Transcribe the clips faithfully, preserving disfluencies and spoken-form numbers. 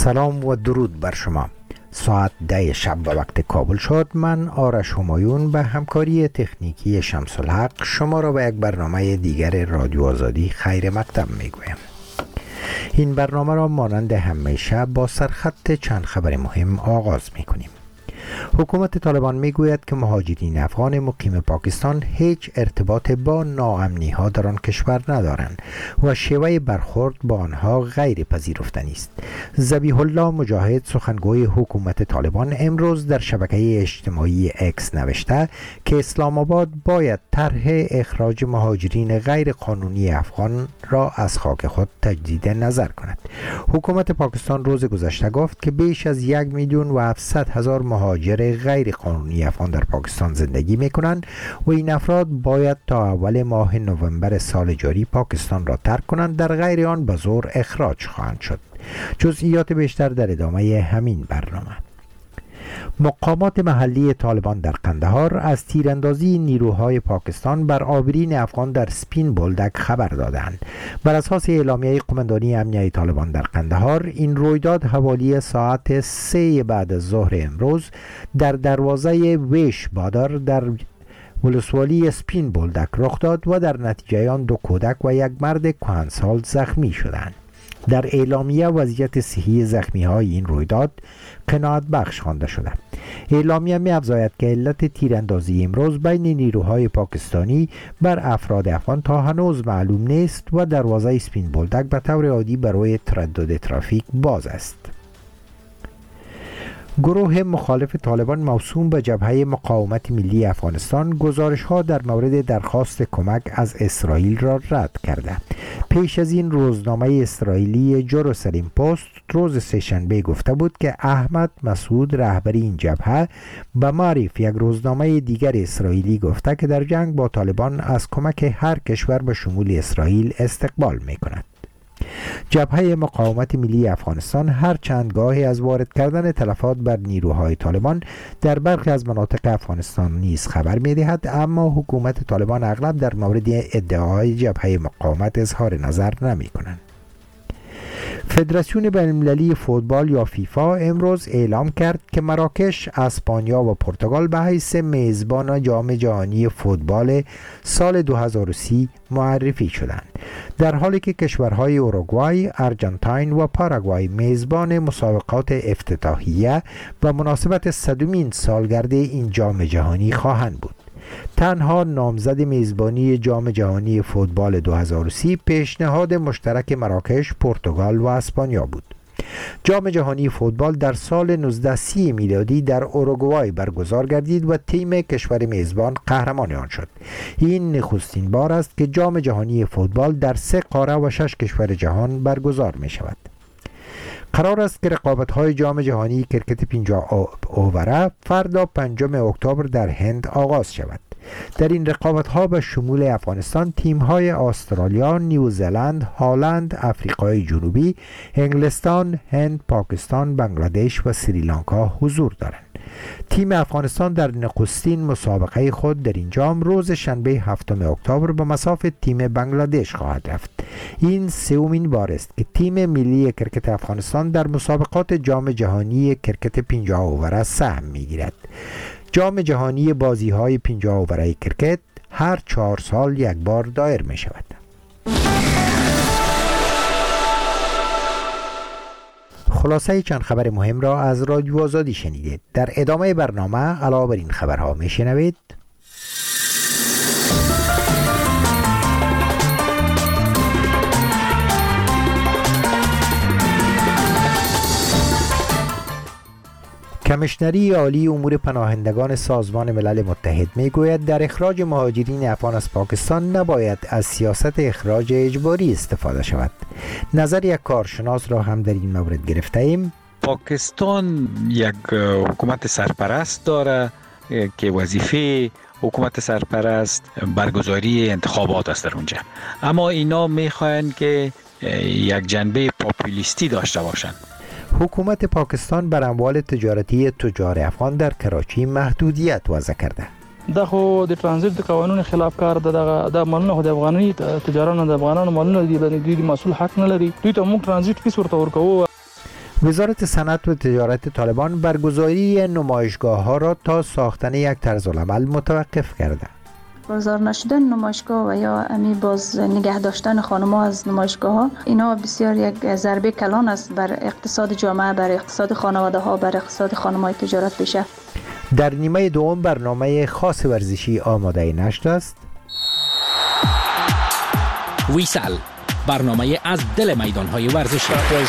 سلام و درود بر شما. ساعت ده شب و وقت کابل شد. من آرش همایون به همکاری تکنیکی شمس الحق شما را به یک برنامه دیگر رادیو آزادی خیر مقدم میگویم. این برنامه را مانند همیشه با سرخط چند خبر مهم آغاز میکنیم. حکومت طالبان میگوید که مهاجرین افغان مقیم پاکستان هیچ ارتباط با ناامنی ها در آن کشور ندارند و شیوه برخورد با آنها غیر پذیرفتنی است. ذبیح الله مجاهد سخنگوی حکومت طالبان امروز در شبکه اجتماعی اکس نوشته که اسلام آباد باید طرح اخراج مهاجرین غیر قانونی افغان را از خاک خود تجدید نظر کند. حکومت پاکستان روز گذشته گفت که بیش از یک میلیون و هفتصد هزار مهاجر غیر قانونی افغان در پاکستان زندگی می کنند و این افراد باید تا اول ماه نوامبر سال جاری پاکستان را ترک کنند، در غیر آن به زور اخراج خواهند شد. جزئیات بیشتر در ادامه همین برنامه. مقامات محلی طالبان در قندهار از تیراندازی نیروهای پاکستان بر آبرین افغان در سپین بولدک خبر دادند. بر اساس اعلامیه قماندانی امنیه طالبان در قندهار، این رویداد حوالی ساعت سه بعد از ظهر امروز در دروازه ویش بادر در ولسوالی سپین بولدک رخ داد و در نتیجه آن دو کودک و یک مرد کهنسال زخمی شدند. در اعلامیه وضعیت صحی زخمی های این رویداد قناعت بخش خوانده شده. اعلامیه می افزاید که علت تیراندازی امروز بین نیروهای پاکستانی بر افراد افغان تا هنوز معلوم نیست و دروازه سپین بولدک به طور عادی برای تردد ترافیک باز است. گروه مخالف طالبان موسوم به جبهه مقاومت ملی افغانستان گزارش‌ها در مورد درخواست کمک از اسرائیل را رد کرده. پیش از این روزنامه اسرائیلی جروسلم پست روز سه‌شنبه گفته بود که احمد مسعود رهبری این جبهه به معرف یک روزنامه دیگر اسرائیلی گفته که در جنگ با طالبان از کمک هر کشور به شمول اسرائیل استقبال می‌کند. جبهه مقاومت ملی افغانستان هر چند گاهی از وارد کردن تلفات بر نیروهای طالبان در برخی از مناطق افغانستان نیز خبر می‌دهد، اما حکومت طالبان اغلب در مورد ادعاهای جبهه مقاومت اظهار نظر نمی‌کنند. فدراسیون بین‌المللی فوتبال یا فیفا امروز اعلام کرد که مراکش، اسپانیا و پرتغال به حیث میزبان جام جهانی فوتبال سال دو هزار و سی معرفی شدند، در حالی که کشورهای اوروگوئه، آرژانتین و پاراگوئه میزبان مسابقات افتتاحیه و مناسبت صدمین سالگرد این جام جهانی خواهند بود. تنها نامزد میزبانی جام جهانی فوتبال دو هزار و سی پیشنهاد مشترک مراکش، پرتغال و اسپانیا بود. جام جهانی فوتبال در سال نوزده سی میلادی در اوروگوئه برگزار گردید و تیم کشور میزبان قهرمان آن شد. این نخستین بار است که جام جهانی فوتبال در سه قاره و شش کشور جهان برگزار می شود. قرار است که رقابت‌های جام جهانی کرکت پنجاه اووره فردا پنجم اکتبر در هند آغاز شود. در این رقابت‌ها به شمول افغانستان تیم‌های استرالیا، نیوزلند، هلند، آفریقای جنوبی، انگلستان، هند، پاکستان، بنگلادش و سریلانکا حضور دارند. تیم افغانستان در نخستین مسابقه خود در این جام روز شنبه هفتم اکتبر به مصاف تیم بنگلادش خواهد رفت. این سومین بار است که تیم ملی کرکت افغانستان در مسابقات جام جهانی کرکت پنجاه اووره سهم می‌گیرد. جام جهانی بازی‌های پنجاه اووره کرکت هر چهار سال یک بار دایر می شود. خلاصه چند خبر مهم را از رادیو آزادی شنیدید. در ادامه برنامه علاوه بر این خبرها می شنوید: کمیشنری عالی امور پناهندگان سازمان ملل متحد میگوید در اخراج مهاجرین افغان از پاکستان نباید از سیاست اخراج اجباری استفاده شود. نظر یک کارشناس را هم در این مورد گرفته ایم. پاکستان یک حکومت سرپرست داره که وظیفه حکومت سرپرست برگزاری انتخابات است در اونجا، اما اینا میخواین که یک جنبه پاپولیستی داشته باشند. حکومت پاکستان بر اموال تجارتی تجار افغان در کراچی محدودیت وضع کرده. دا خو د ترانزیت د قانون خلاف کار ده. دا مالونه د افغاني تجارانو د افغانانو مالونه دي، د دوی مسؤل حق نه لري. دوی ته موږ ترانزیت فیس ورته ورکوو. وزارت صنعت و تجارت طالبان برگزاری نمایشگاه ها را تا ساختن یک طرزالعمل متوقف کرده. بازار نشدن نمایشگاه و یا امی باز نگه داشتن خانم‌ها از نمایشگاه ها، اینا بسیار یک ضربه کلان است بر اقتصاد جامعه، بر اقتصاد خانواده ها، بر اقتصاد خانم‌های تجارت پیشه. در نیمه دوم برنامه خاص ورزشی آماده نشده است. ویسل، برنامه از دل میدان‌های ورزشی.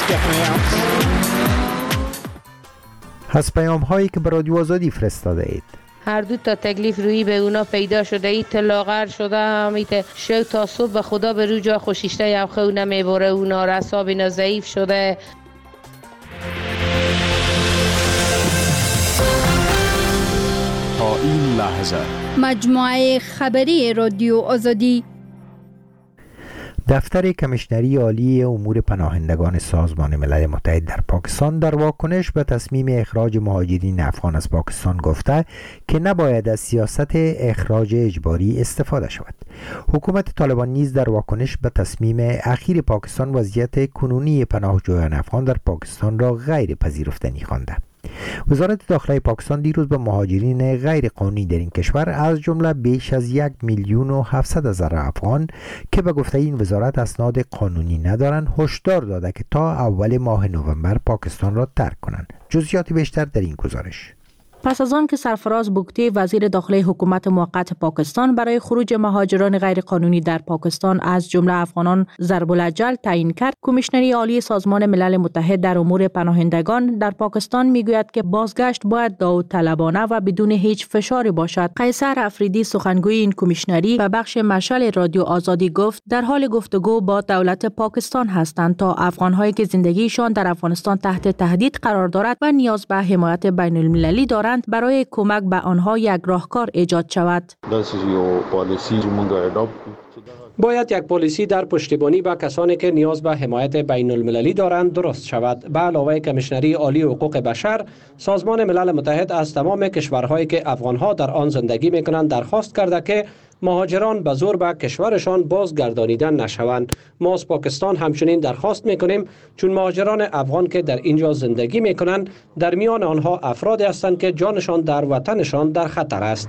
از پیام هایی که به رادیو آزادی فرستاده اید. هر دو تا تکلیف روی به اونا پیدا شده، ایت لاغر شده، همیت شو تا صبح به خدا به رو جا خوشیشته یا خو نمیبره، اونا رساب اینا ضعیف شده. تا این لحظه مجموعه خبری رادیو آزادی. دفتر کمیشنری عالی امور پناهندگان سازمان ملل متحد در پاکستان در واکنش به تصمیم اخراج مهاجرین افغان از پاکستان گفته که نباید از سیاست اخراج اجباری استفاده شود. حکومت طالبان نیز در واکنش به تصمیم اخیر پاکستان وضعیت کنونی پناهجویان افغان در پاکستان را غیر پذیرفتنی خوانده. وزارت داخله پاکستان دیروز به مهاجرین غیر قانونی در این کشور از جمله بیش از یک میلیون و هفتصد هزار افغان که به گفته این وزارت اسناد قانونی ندارند هشدار داده که تا اول ماه نوامبر پاکستان را ترک کنند. جزئیات بیشتر در این گزارش. پس از آن که سرفراز بوگتی وزیر داخلی حکومت موقت پاکستان برای خروج مهاجران غیرقانونی در پاکستان از جمله افغانان ضرب الاجل تعیین کرد، کمیشنری عالی سازمان ملل متحد در امور پناهندگان در پاکستان میگوید که بازگشت باید داوطلبانه و بدون هیچ فشاری باشد. قیصر افریدی سخنگوی این کمیشنری و بخش مشعل رادیو آزادی گفت در حال گفتگو با دولت پاکستان هستند تا افغان‌هایی که زندگیشان در افغانستان تحت تهدید قرار دارد و نیاز به حمایت بین المللی دارند برای کمک به آنها یک راهکار ایجاد شود. باید یک پالیسی در پشتیبانی به کسانی که نیاز به حمایت بین المللی دارند درست شود. به علاوه کمیشنری عالی حقوق بشر، سازمان ملل متحد از تمام کشورهایی که افغانها در آن زندگی میکنند درخواست کرده که مهاجران به زور به کشورشان بازگردانیده نشوند. ما از پاکستان همچنین درخواست میکنیم چون مهاجران افغان که در اینجا زندگی میکنند در میان آنها افرادی هستند که جانشان در وطنشان در خطر است.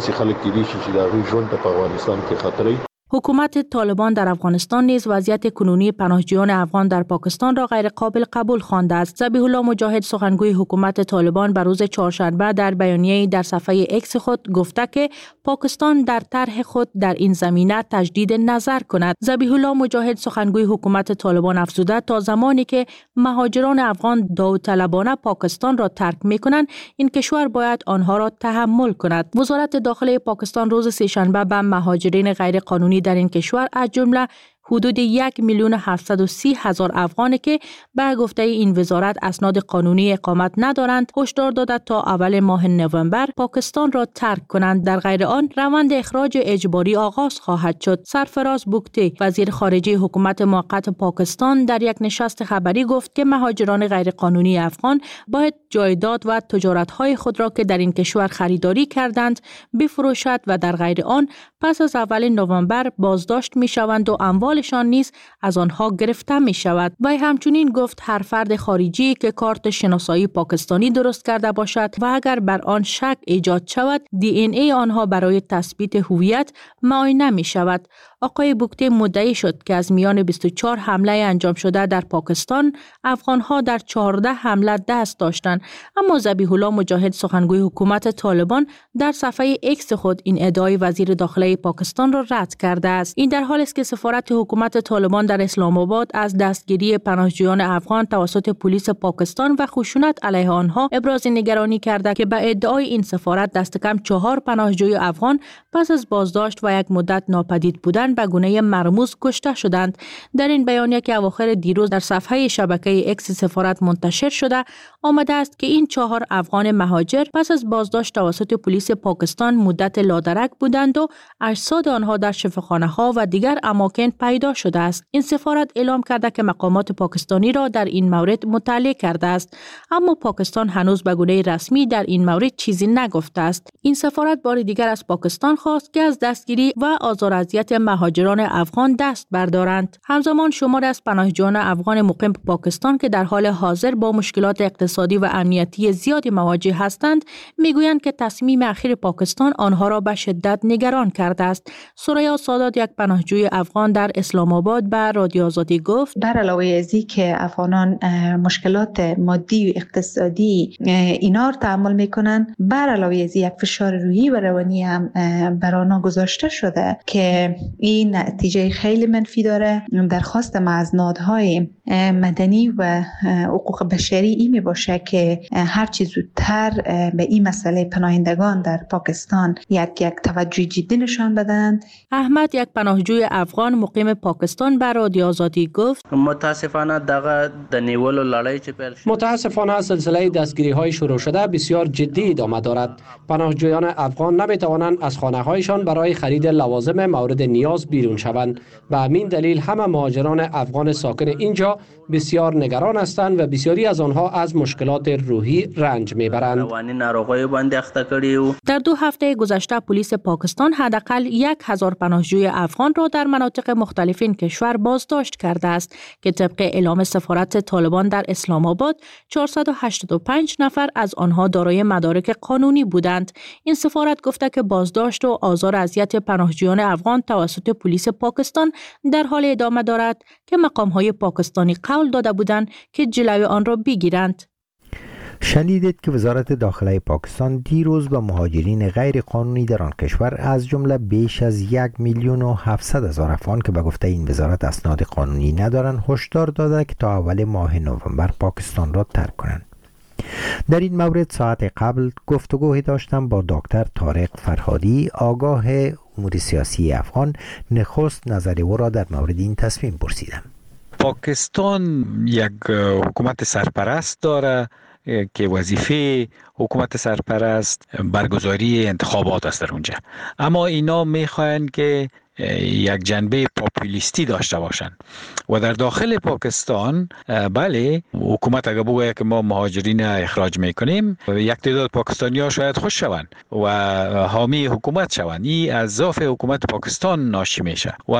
حکومت طالبان در افغانستان نیز وضعیت کنونی پناهجویان افغان در پاکستان را غیر قابل قبول خوانده است. ذبیح الله مجاهد سخنگوی حکومت طالبان بر روز چهارشنبه در بیانیه‌ای در صفحه اکس خود گفته که پاکستان در طرح خود در این زمینه تجدید نظر کند. ذبیح الله مجاهد سخنگوی حکومت طالبان افزوده تا زمانی که مهاجران افغان داوطلبانه پاکستان را ترک می‌کنند، این کشور باید آنها را تحمل کند. وزارت داخلی پاکستان روز سه‌شنبه به مهاجرین غیر قانونی در این کشور از جمله حدود یک میلیون هفتصد و سی هزار افغانی که به گفته این وزارت اسناد قانونی اقامت ندارند هشدار داده تا اول ماه نوامبر پاکستان را ترک کنند. در غیر آن روند اخراج اجباری آغاز خواهد شد. سرفراز بوگتی وزیر خارجه حکومت موقت پاکستان در یک نشست خبری گفت که مهاجران غیرقانونی افغان باید جایداد و تجارت‌های خود را که در این کشور خریداری کردند بفروشد و در غیر آن پس از اول نوامبر بازداشت می‌شوند و اموال شان نیز از آنها گرفته می شود. و همچنین گفت هر فرد خارجی که کارت شناسایی پاکستانی درست کرده باشد و اگر بر آن شک ایجاد شود دی این ای آنها برای تثبیت هویت معاینه می شود. آقای بوگتی مدعی شد که از میان بیست و چهار حمله انجام شده در پاکستان افغانها در چهارده حمله دست داشتند، اما ذبیح الله مجاهد سخنگوی حکومت طالبان در صفحه اکس خود این ادعای وزیر داخلی پاکستان را رد کرده است. این در حالی است که سفارت حکومت طالبان در اسلام آباد از دستگیری پناهجویان افغان توسط پلیس پاکستان و خشونت علیه آنها ابراز نگرانی کرده که به ادعای این سفارت دست کم چهار پناهجوی افغان پس از بازداشت و یک مدت ناپدید بودن به گونه مرموز کشته شدند. در این بیانیه که اواخر دیروز در صفحه شبکه اکس سفارت منتشر شده آمده است که این چهار افغان مهاجر پس از بازداشت توسط پلیس پاکستان مدت لادرک بودند و اجساد آنها در شفاخانه‌ها و دیگر اماکن پیدا شده است. این سفارت اعلام کرده که مقامات پاکستانی را در این مورد مطلع کرده است، اما پاکستان هنوز به گونه رسمی در این مورد چیزی نگفته است. این سفارت بار دیگر از پاکستان خواست که از دستگیری و آزار و اذیت مهاجران افغان دست بردارند. همزمان شماری از پناهجویان افغان مقیم به پاکستان که در حال حاضر با مشکلات اقتصادی و امنیتی زیادی مواجه هستند میگویند که تصمیم اخیر پاکستان آنها را به شدت نگران کرده است. ثریا سادات، یک پناهجوی افغان در اسلام آباد، به رادیو آزادی گفت بر علاوه از این که افغانان مشکلات مادی و اقتصادی اینا رو تحمل میکنن، بر علاوه از یک فشار روحی و روانی هم بر آنها گذاشته شده که این نتیجه خیلی منفی داره. درخواست ما از نهادهای مدنی و حقوق بشری این می باشه که هر چه زودتر به این مسئله پناهندگان در پاکستان یک یک توجه جدی نشان بدن. احمد، یک پناهجوی افغان مقیم پاکستان، به رادیو آزادی گفت متاسفانه دغه د نیولو لړۍ چې پیل شد متاسفانه سلسله دستگیری های شروع شده بسیار جدی ادامه دارد. پناهجویان افغان نمی توانند از خانه هایشان برای خرید لوازم مورد نیاز بیرون شوند. به همین دلیل همه مهاجران افغان ساکن اینجا بسیار نگران هستند و بسیاری از آنها از مشکلات روحی رنج میبرند. روانی ناروغی باندې اخته کړي. در دو هفته گذشته پلیس پاکستان حداقل یک هزار پناهجوی افغان را در مناطق مختلف این کشور بازداشت کرده است که طبق اعلام سفارت طالبان در اسلام آباد چهارصد و هشتاد و پنج نفر از آنها دارای مدارک قانونی بودند. این سفارت گفته که بازداشت و آزار اذیت پناهجویان افغان توسط پلیس پاکستان در حال ادامه دارد که مقام‌های پاکستانی قول داده بودند که جلوی آن را بگیرند. شنیدید که وزارت داخله پاکستان دیروز به مهاجرین غیر قانونی در آن کشور از جمله بیش از یک میلیون و هفتصد هزار افغان که به گفته این وزارت اسناد قانونی ندارند هشدار داده که تا اول ماه نوامبر پاکستان را ترک کنند. در این مورد ساعت قبل گفتگوی داشتم با دکتر طارق فرهادی، آگاه امور سیاسی افغان. نخست نظر او را در مورد این تصمیم پرسیدم. پاکستان یک حکومت سرپرست داره که وظیفه حکومت سرپرست برگزاری انتخابات است در اونجا، اما اینا میخواین که یک جنبه پاپولیستی داشته باشند و در داخل پاکستان بله حکومت اگر بگوید که ما مهاجرین اخراج میکنیم یک تعداد پاکستانی ها شاید خوش شوند و حامی حکومت شوند. این از ضعف حکومت پاکستان ناشی میشه و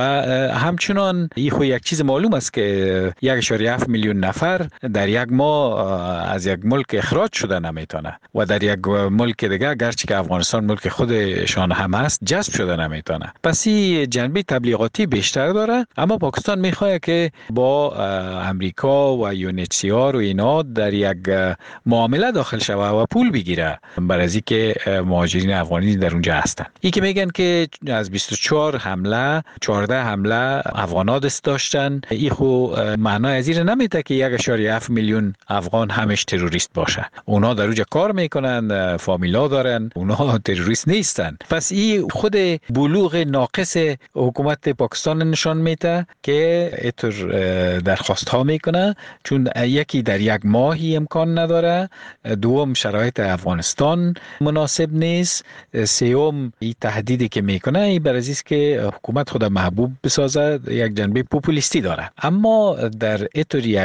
همچنان این خو یک چیز معلوم است که یک اشاره هفت میلیون نفر در یک ماه از یک ملک اخراج شده نمیتونه و در یک ملک دیگه گرچه که افغانستان ملک خودشان هم است جذب شده نمیتونه. پس این جنبه تبلیغاتی بیشتر داره، اما پاکستان میخواد که با امریکا و یو ان اچ سی آر و اینا در یک معامله داخل شوه و پول بگیره برای از اینکه مهاجرین افغانی در اونجا هستن. این که میگن که از بیست و چهار حمله چهارده حمله افغانا دست داشتن، این خو معنای از این نمیده که یک اشاره هفت میلیون افغان همش تروریست باشه. اونا در اونجا کار میکنن، فامیلا دارن، اونا تروریست نیستن. پس این خود بلوغ ناقص حکومت پاکستان نشان میده که اینطور درخواست ها میکنه، چون یکی در یک ماهی امکان نداره، دوم شرایط افغانستان مناسب نیست، سوم این تهدیدی که میکنه این بر اساس که حکومت خود محبوب بسازه یک جنبه پوپولیستی داره. اما در اینطور یک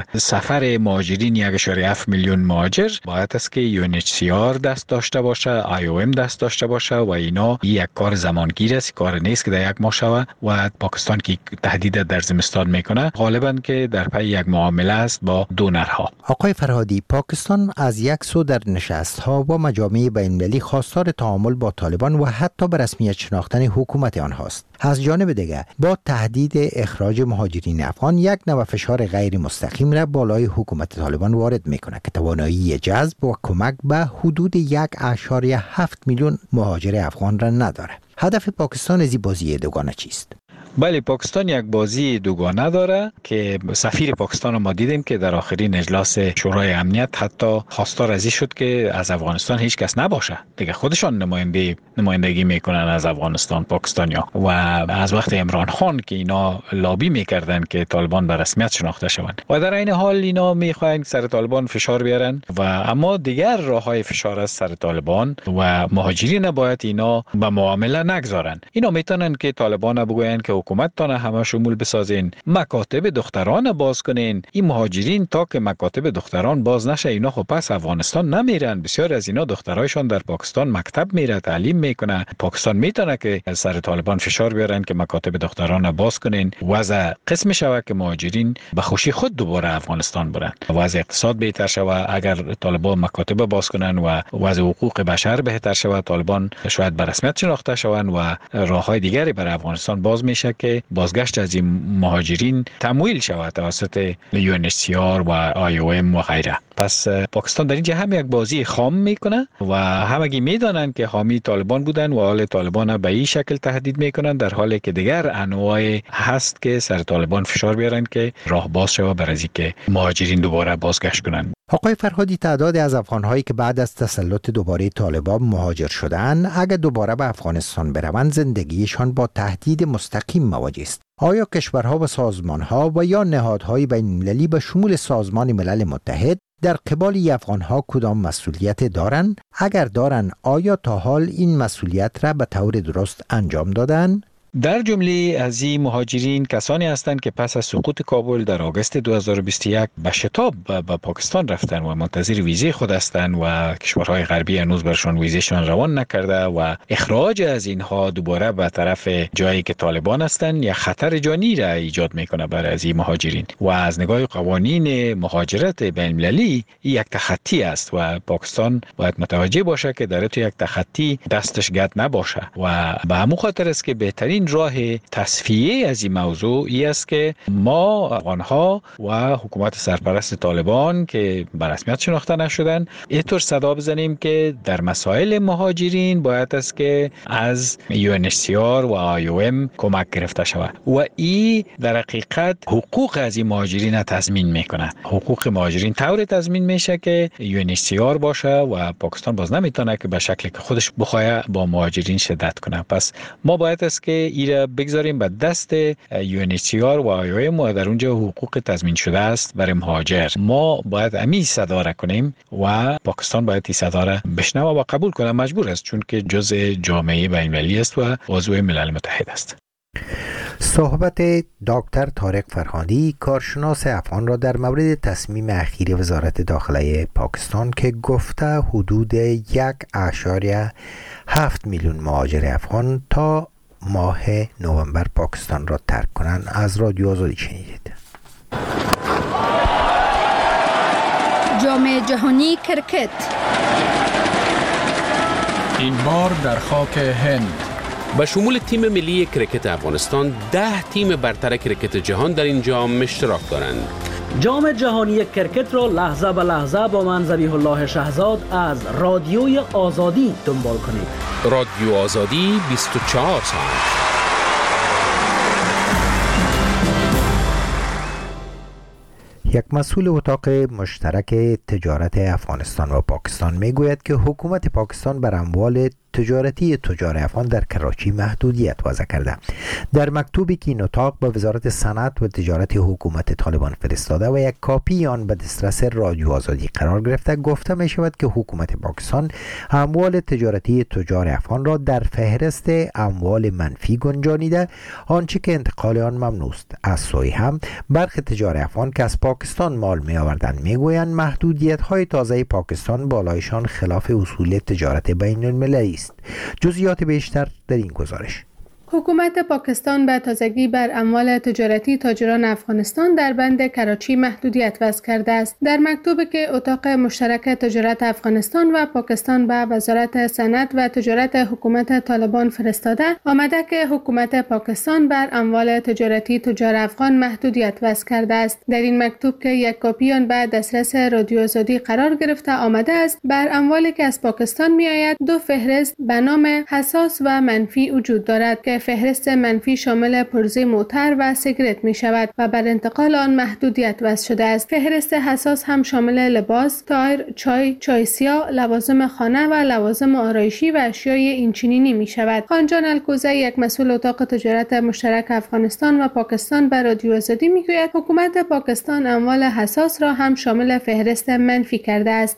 سفر مهاجرین یک اشاره هفت میلیون مهاجر باید است که یو ان اچ سی آر دست داشته باشه، آی او ام دست داشته باشه و اینا یک کار زمانگیر است، کار نیست که در یک ماه شوه و پاکستان که تهدید در زمستان میکنه غالبا که در پی یک معامله است با دونرها. آقای فرهادی، پاکستان از یک سو در نشست‌ها و مجامع بین‌المللی خواستار تعامل با طالبان و حتی به رسمیت شناختن حکومت آنهاست. از جانب دیگر با تهدید اخراج مهاجرین افغان یک نوع فشار غیر مستقیم را بالای حکومت طالبان وارد میکنه که توانایی جذب و کمک به حدود یک اشاره هفت میلیون مهاجر افغان را نداره. هدف پاکستان از این بازی دوگانه چیست؟ بله، پاکستان یک بازی دوگانه داره که سفیر پاکستان ما دیدیم که در آخرین اجلاس شورای امنیت حتی خواستار از این شد که از افغانستان هیچ کس نباشه دیگه، خودشان نماینده نمایندگی میکنن از افغانستان پاکستانیا. و از وقت عمران خان که اینا لابی میکردن که طالبان به رسمیت شناخته شوند و در این حال اینا میخواین سر طالبان فشار بیارن و اما دیگر راههای فشار از سر طالبان و مهاجرین باید اینا به معامله نگذارن. اینا میتونن که طالبان بگوین که حکومت تانه همه شمول بسازین، مکاتب دختران باز کنین. این مهاجرین تا که مکاتب دختران باز نشه اینا خب پس افغانستان نمیرن. بسیار از اینا دخترایشان در پاکستان مکتب میره، تعلیم میکنه. پاکستان میتونه که سر طالبان فشار بیارن که مکاتب دختران باز کنین. وضع قسم شوه که مهاجرین به خوشی خود دوباره افغانستان برن. وضع اقتصاد بهتر شوه اگر طالبان مکاتب باز کنن و وضع حقوق بشر بهتر شوه، طالبان شاید به رسمیت شناخته شوند و راههای دیگری برای افغانستان باز میشه که بازگشت از این مهاجرین تمویل شود توسط یو ان اچ سی آر و آی او ام و غیره. پس پاکستان در اینجا هم یک بازی خام میکنه و همگی میدانند که حامی طالبان بودن و حال طالبان به این شکل تهدید میکنن، در حالی که دیگر انواع هست که سر طالبان فشار بیارن که راه باز شود برای اینکه مهاجرین دوباره بازگشت کنن. آقای فرهادی، تعداد از افغان‌هایی که بعد از تسلط دوباره طالبان مهاجر شدند اگر دوباره به افغانستان بروند زندگیشان با تهدید مستقیم مواجه است. آیا کشورها و سازمانها و یا نهادهای بین‌المللی به شمول سازمان ملل متحد در قبال افغان‌ها کدام مسئولیت دارند؟ اگر دارند آیا تا حال این مسئولیت را به طور درست انجام دادند؟ در جمله از این مهاجرین کسانی هستند که پس از سقوط کابل در آگوست دو هزار و بیست و یک به شتاب به پاکستان رفتن و منتظر ویزه خود هستند و کشورهای غربی هنوز برشان ویزهشان روان نکرده و اخراج از اینها دوباره به طرف جایی که طالبان هستند یا خطر جانی را ایجاد میکنه برای از این مهاجرین و از نگاه قوانین مهاجرت بین‌المللی یک تخطی است و پاکستان باید متوجه باشه که در تو یک تخطی دستش گد نباشه و به همون خاطر است که بهترین این راه تصفیه از این موضوع ای است که ما افغانها و حکومت سرپرست طالبان که به رسمیت شناخته نشدن اینطور صدا بزنیم که در مسائل مهاجرین باید است که از یو ان اچ سی آر و آی او ام کمک گرفته شود و این در حقیقت حقوق از این مهاجرین تضمین میکنه. حقوق مهاجرین طور تضمین میشه که یو ان اچ سی آر باشه و پاکستان باز نمیتونه که به شکلی که خودش بخواه با مهاجرین شدت کنه. پس ما باید است که ایره بگذاریم به دست یو ان اچ سی آر و آی او ام و در اونجا حقوق تضمین شده است برای مهاجر. ما باید امی صدا را کنیم و پاکستان باید این صدا را بشنوه و قبول کنه، مجبور است چون که جزء جامعه بین‌المللی است و عضو ملل متحد است. صحبت دکتر طارق فرهادی کارشناس افغان را در مورد تصمیم اخیر وزارت داخله پاکستان که گفته حدود یک اعشاریه هفت میلیون مهاجر افغان تا ماه نوامبر پاکستان را ترک کنند از رادیو آزادی شنیدید. جام جهانی کرکت این بار در خاک هند. با شمول تیم ملی کرکت افغانستان ده تیم برتر کرکت جهان در این جام اشتراک دارند. جام جهانی کرکت را لحظه به لحظه با من ذبیح الله شهزاد از رادیوی آزادی دنبال کنید. رادیو آزادی بیست و چهار ساعت. یک مسئول اتاق مشترک تجارت افغانستان و پاکستان میگوید که حکومت پاکستان بر اموال تجارتی تجار افغان در کراچی محدودیت وضع کرده. در مکتوبی که این اتاق به وزارت صنعت و تجارت حکومت طالبان فرستاده و یک کاپی آن به دسترس رادیو آزادی قرار گرفته، گفته می شود که حکومت پاکستان اموال تجارتی تجار افغان را در فهرست اموال منفی گنجانیده، آنچه که انتقال آن ممنوع است. از سوی هم برخی تجار افغان که از پاکستان مال می آوردند میگویند محدودیت های تازه پاکستان بالایشان خلاف اصول تجارت بین المللی است. جزئیات بیشتر در این گزارش. حکومت پاکستان به تازگی بر اموال تجارتی تاجران افغانستان در بند کراچی محدودیت وضع کرده است. در مکتوبی که اتاق مشترک تجارت افغانستان و پاکستان به وزارت صنعت و تجارت حکومت طالبان فرستاده، آمده که حکومت پاکستان بر اموال تجارتی تجار افغان محدودیت وضع کرده است. در این مکتوب که یک کاپی آن به دسترس رادیو آزادی قرار گرفته آمده است، بر اموالی که از پاکستان می آید دو فهرست به نام حساس و منفی وجود دارد که فهرست منفی شامل پرزه موتر و سیگرت می شود و بر انتقال آن محدودیت وضع شده است. فهرست حساس هم شامل لباس، تایر، چای، چای سیاه، لوازم خانه و لوازم آرایشی و اشیای اینچنینی می شود. خانجان الکوزه، یک مسئول اتاق تجارت مشترک افغانستان و پاکستان بر رادیو آزادی می گوید حکومت پاکستان اموال حساس را هم شامل فهرست منفی کرده است.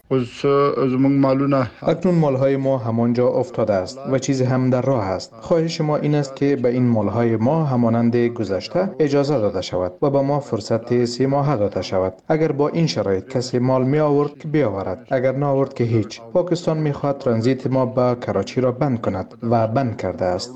اکنون مالهای ما همانجا افتاده است و چیزی هم در راه است. خواهش ما این است است که به این مالهای ما همانند گذشته اجازه داده شود و به ما فرصت سه ماه داده شود. اگر با این شرایط کسی مال می آورد که بیاورد، اگر نه آورد که هیچ. پاکستان می خواهد ترانزیت ما به کراچی را بند کند و بند کرده است.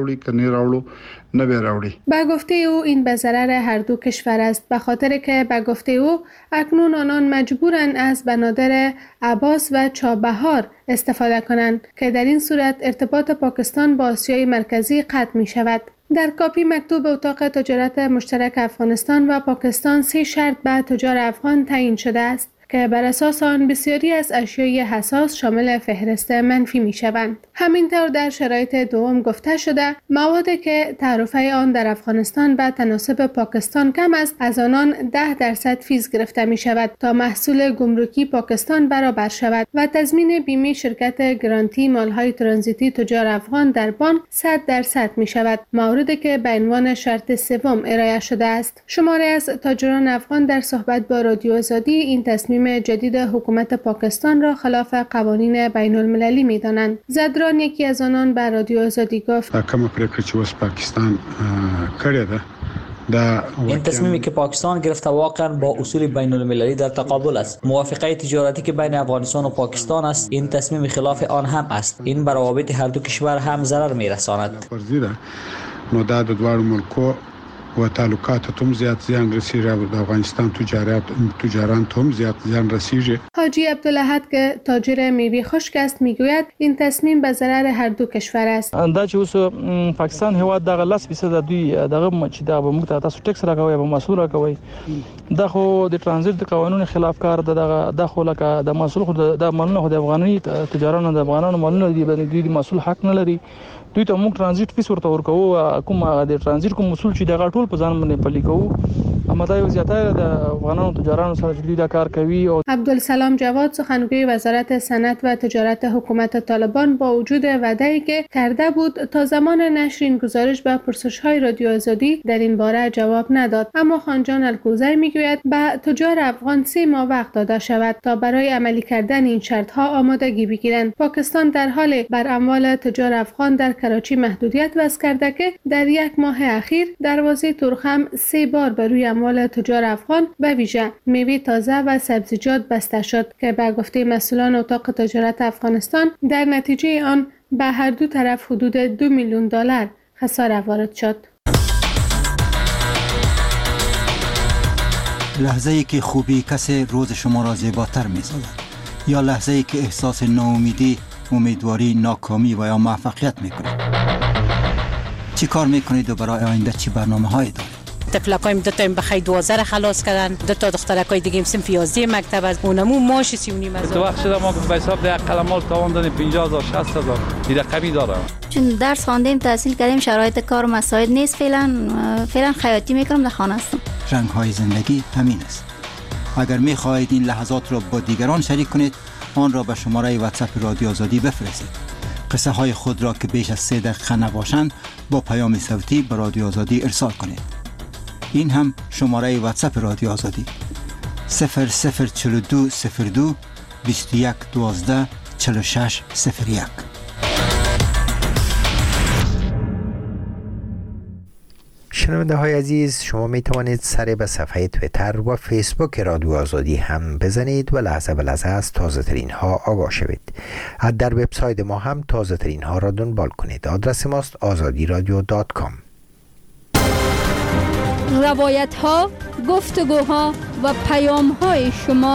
به گفته او این به ضرر هر دو کشور است، به خاطر که به گفته او اکنون آنان مجبورند از بنادر عباس و چابهار استفاده کنند که در این صورت ارتباط پاکستان با آسیای مرکزی قطع می شود. در کاپی مکتوب اتاق تجارت مشترک افغانستان و پاکستان سه شرط به تجار افغان تعیین شده است که بر اساس آن بسیاری از اشیای حساس شامل فهرست منفی می شوند. همینطور در شرایط دوم گفته شده موادی که تعرفه آن در افغانستان به تناسب پاکستان کم است از آنان ده درصد فیز گرفته می شود تا محصول گمرکی پاکستان برابر شود و تضمین بیمه شرکت گرانتی مالهای ترانزیتی تجار افغان در بانک صد درصد می شود، موردی که به عنوان شرط سوم ارائه شده است. شماری از تاجران افغان در صحبت با رادیو آزادی این تصمیم جدید حکومت پاکستان را خلاف قوانین بین المللی می دانند. زدران یکی از آنان به رادیو آزادی گفت کم پریکړه چې اوس پاکستان کړې ده این تصمیمی که پاکستان گرفته واقعا با اصول بین المللی در تقابل است. موافقه تجارتی که بین افغانستان و پاکستان است این تصمیم خلاف آن هم است. این بر روابط هر دو کشور هم ضرر می رساند. نو دا د دواړو ملکو و تعلقات توم زیاد زیان رسیږي، د افغانستان تجارت تجاران توم زیاد زیان رسیږي. حاجی عبدالاحد که تاجر میوه خشک است میگوید این تصمیم به ضرر هر دو کشور است. دا چې اوس پاکستان هیواد دغه لس فیصد دوی دغه چې دا به موږ ته تاسو ټیکس راکوي به مسؤل راکوي، دا خو د ترانزیت د قانون خلاف کار ده. دغه د خو لکه د مسؤل خو د مالونو خو د افغاني تجارانو د افغانانو مالونو دی باندې دوی مسؤل حق نه لري. دوی ته موږ ترانزیت فیس ورته ورکوو، کوم د ترانزیت کوم مسؤل چې دغه ټول په ځان باندې پلي کوو. اما دا یو زیاتره د افغانانو تجارانو سره چې دوی دا کار کوي. او عبدالسلام جواد سخنگوی وزارت صنعت و تجارت حکومت طالبان با وجود وعده‌ای که کرده بود تا زمان نشر این گزارش به پرسش‌های رادیو آزادی در این باره جواب نداد. اما خانجان الکوزی میگوید به تجار افغان سه ماه وقت داده شود تا برای عملی کردن این شرط‌ها آمادگی بگیرند. پاکستان در حال بر اموال تجار افغان در کراچی محدودیت وضع کرده که در یک ماه اخیر دروازه ترخم سه بار بر روی اموال تجار افغان به ویژه میوه تازه و سبزیجات بسته شد که به گفته مسئولان اتاق تجارت افغانستان در نتیجه آن به هر دو طرف حدود دو میلیون دلار خساره وارد شد. لحظه ای که خوبی کسی روز شما را زیباتر می سازد، یا لحظه ای که احساس ناامیدی، امیدواری، ناکامی و یا موفقیت می کنید. چی کار می کنید و برای آینده چی برنامه هایی دارید؟ تفلکایم دو تا این بخی دوازده را خلاص کردن، دو تا دخترکای دیگه صنف یازده مکتب از اونمو ماش سی و نیم هزار. تو وقت شده ما به حساب ده قلمال تاوان دادیم پنجاه هزار شصت هزار این رقمی داره. چون درس خواندیم تحصیل کردیم شرایط کار مساعد نیست، فعلا فعلا خیاطی میکنم در خانه هستم. رنگ های زندگی همین است. اگر می خواهید این لحظات را با دیگران شریک کنید آن را به شماره واتساپ رادیو آزادی بفرستید. قصه های خود را که بیش از سه دقیقه نباشند با پیام صوتی به رادیو آزادی ارسال کنید. این هم شماره واتساپ رادیو آزادی صفر صفر چهل و دو صفر دو بیست و یک دوازده چهل و شش صفر یک. شنونده های عزیز، شما می توانید سر به صفحه تویتر و فیسبوک رادیو آزادی هم بزنید و لحظه به لحظه از تازه ترین ها آگاه شوید. در وبسایت ما هم تازه ترین ها را دنبال کنید. آدرس ماست آزادی رادیو دات کام. روایت ها، گفتگوها و پیام های شما.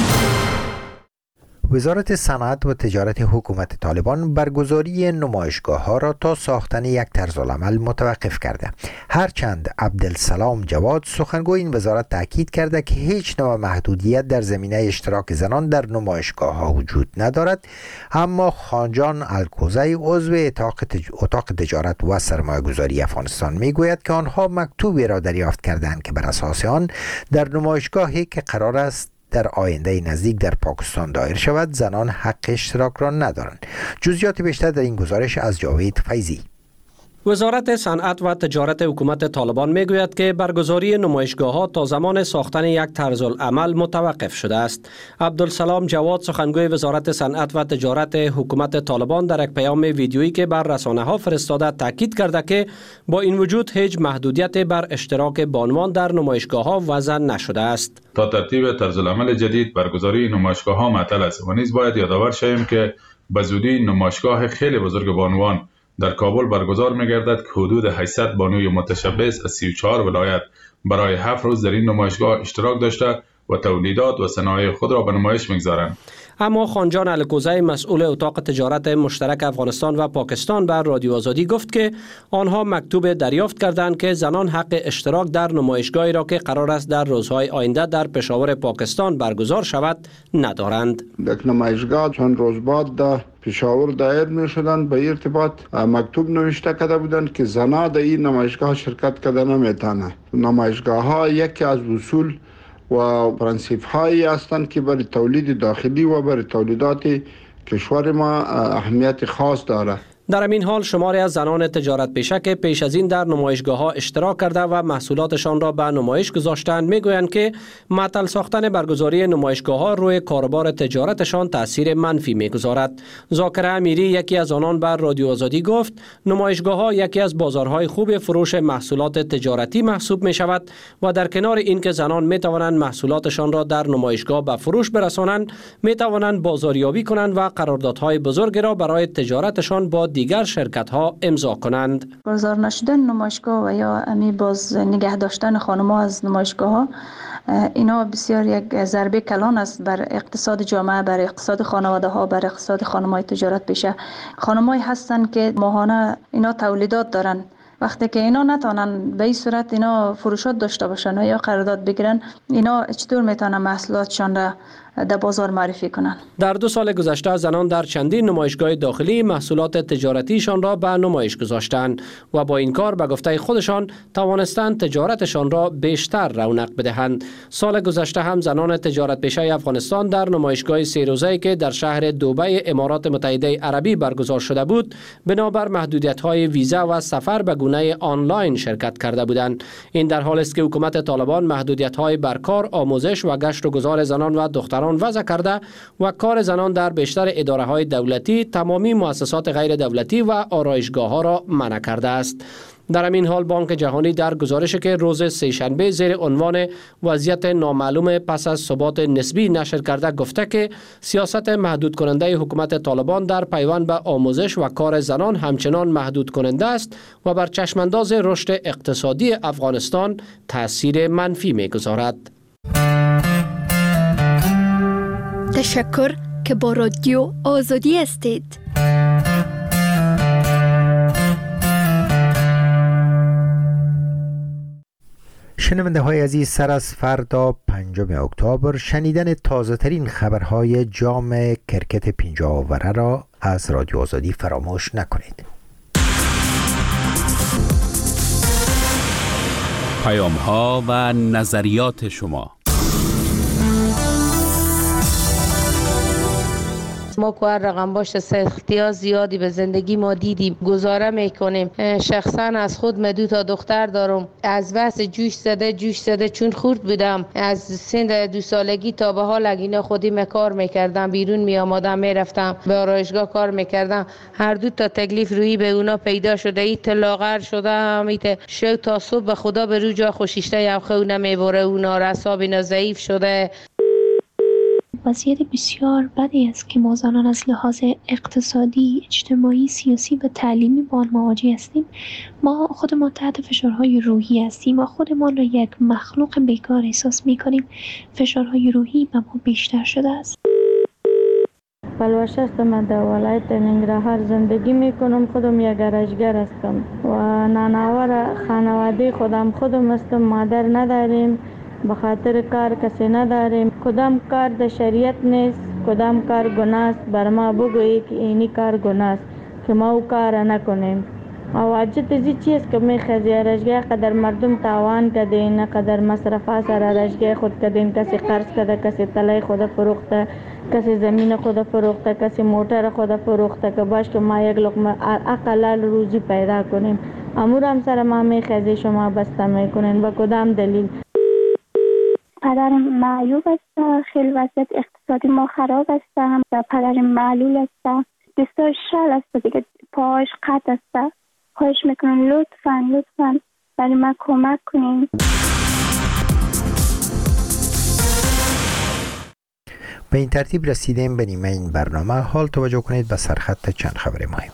وزارت صنعت و تجارت حکومت طالبان برگزاری نمایشگاه ها را تا ساختن یک طرزالعمل متوقف کرده. هرچند عبدالسلام جواد سخنگوی این وزارت تاکید کرده که هیچ نوع محدودیت در زمینه اشتراک زنان در نمایشگاه ها وجود ندارد، اما خانجان الکوزی عضو اتاق تجارت و سرمایه گذاری افغانستان می گوید که آنها مکتوبی را دریافت کردند که بر اساس آن در نمایشگاهی که قرار است در آینده نزدیک در پاکستان دایر شود زنان حق اشتراک را ندارند. جزئیات بیشتر در این گزارش از جاوید فیضی. وزارت صنعت و تجارت حکومت طالبان میگوید که برگزاری نمایشگاه‌ها تا زمان ساختن یک طرزالعمل متوقف شده است. عبدالسلام جواد سخنگوی وزارت صنعت و تجارت حکومت طالبان در یک پیام ویدیویی که بر رسانه‌ها فرستاده تاکید کرده که با این وجود هیچ محدودیت بر اشتراک بانوان در نمایشگاه‌ها وضع نشده است. تا ترتیب طرزالعمل جدید برگزاری نمایشگاه‌ها معطل است و نیز باید یادآور شویم که به زودی نمایشگاه خیلی بزرگ بانوان در کابل برگزار می‌گردد که حدود هشتصد بانوی متشبث از سی و چهار ولایت برای هفت روز در این نمایشگاه اشتراک داشته و تولیدات و صنایع خود را به نمایش می‌گذارند. اما خانجان الکوزی مسئول اتاق تجارت مشترک افغانستان و پاکستان بر رادیو آزادی گفت که آنها مکتوب دریافت کردند که زنان حق اشتراک در نمایشگاهی را که قرار است در روزهای آینده در پشاور پاکستان برگزار شود ندارند. در نمایشگاه چند روز بعد در پشاور دایر می شدند به ارتباط مکتوب نوشته کرده بودند که زنان در این نمایشگاه شرکت کرده نمیتونه. نمایشگاه ها یکی از اصول و پرنسیپ هایی هستند که برای تولید داخلی و برای تولیدات کشور ما اهمیت خاص دارد. در همین حال شماری از زنان تجارت پیشه که پیش از این در نمایشگاه ها اشتراک کرده و محصولاتشان را به نمایش گذاشتند میگویند که معطل ساختن برگزاری نمایشگاه ها روی کاروبار تجارتشان تاثیر منفی میگذارد. ذاکر امیری یکی از آنان بر رادیو آزادی گفت نمایشگاه ها یکی از بازارهای خوب فروش محصولات تجارتی محسوب می شود و در کنار اینکه زنان می توانند محصولاتشان را در نمایشگاه به فروش برسانند می توانند بازاریابی کنند و قراردادهای بزرگ را برای تجارتشان با دیگر شرکت ها امضا کنند. برگزار نشدن نمایشگاه و یا امی باز نگه داشتن خانم‌ها از نمایشگاه ها اینا بسیار یک ضربه کلان است بر اقتصاد جامعه، بر اقتصاد خانواده ها، بر اقتصاد خانم‌های تجارت پیشه. خانم‌هایی هستند که ماهانه اینا تولیدات دارن. وقتی که اینا نتونن به این صورت اینا فروشات داشته باشن و یا قرارداد بگیرن، اینا چطور میتونن محصولاتشان را در بازار معرفی کنند. در دو سال گذشته زنان در چندین نمایشگاه داخلی محصولات تجارتیشان را به نمایش گذاشتند و با این کار به گفته خودشان توانستند تجارتشان را بیشتر رونق بدهند. سال گذشته هم زنان تجارت پیشه افغانستان در نمایشگاه سه روزه‌ای که در شهر دبی امارات متحده عربی برگزار شده بود بنابر محدودیت‌های ویزا و سفر به گونه آنلاین شرکت کرده بودند. این در حالی است که حکومت طالبان محدودیت‌های بر کار، آموزش و گشت و گذار زنان و دختران وضع کرده و کار زنان در بیشتر اداره‌های دولتی، تمامی مؤسسات غیر دولتی و آرایشگاه‌ها را منع کرده است. در همین حال بانک جهانی در گزارشی که روز سه‌شنبه زیر عنوان وضعیت نامعلوم پس از ثبات نسبی نشر کرده گفته که سیاست محدود کننده حکومت طالبان در پیوند به آموزش و کار زنان همچنان محدود کننده است و بر چشمانداز رشد اقتصادی افغانستان تاثیر منفی می‌گذارد. تشکر که با رادیو آزادی هستید. شنونده های عزیز، سر از فردا پنجم اکتبر شنیدن تازه ترین خبرهای جام کرکت پنجاه اوره را از رادیو آزادی فراموش نکنید. پیام ها و نظریات شما. ما که هر رقم باشه سختی ها زیادی به زندگی ما دیدیم، گزاره میکنیم. شخصا از خود من دو تا دختر دارم، از بس جوش زده جوش زده چون خورد بودم از سن دو سالگی تا به حال اینا خودی من کار میکردم، بیرون میامادم میرفتم به آرایشگاه کار میکردم. هر دو تا تکلیف روی به اونا پیدا شده، ایت لاغر شده هم ایت شو تا صبح به خدا به رو جا خوشیشته یا خو نمیبره، اونا رساب اینا ضعیف شده. وضعیت بسیار بدی است که ما زنان از لحاظ اقتصادی، اجتماعی، سیاسی و تعلیمی با آن مواجه هستیم. ما خودمان تحت فشارهای روحی هستیم و خودمان را یک مخلوق بیکار احساس می-کنیم. فشارهای روحی به ما بیشتر شده است. پلوش هستم، در ولایت ننگرهار زندگی میکنم. خودم یک گرشگر هستم و نانآور خانواده خودم خودم هستم. مادر نداریم، به خاطر کار کسی نداریم. کدام کار در شریعت نیست، کدام کار گناه است. بر ما بگویی که اینی کار گناه است که ما او کار نکنیم. او حاجت ازی چیز که میخوازی رشگاه قدر مردم تاوان کدین، قدر مصرفا سر رشگاه خود کدین، کسی قرض کده، کسی طلای خود فروخته، کسی زمین خود فروخته، کسی موتر خود فروخته که باش که ما یک لقمه اقلال روزی پیدا کنیم. امور هم سر ما میخزی شما بسته میکنین به کدام دلیل؟ پدرم معیوب است، خیلی وضعیت اقتصادی ما خراب است، هم پدرم معلول است، دستاش شل است دیگه، پاهاش قطع است. خواهش میکنم لطفاً لطفاً برای ما کمک کنین. به این ترتیب رسیدیم به نیمه این برنامه. حال توجه کنید به سرخط چند خبر مهم.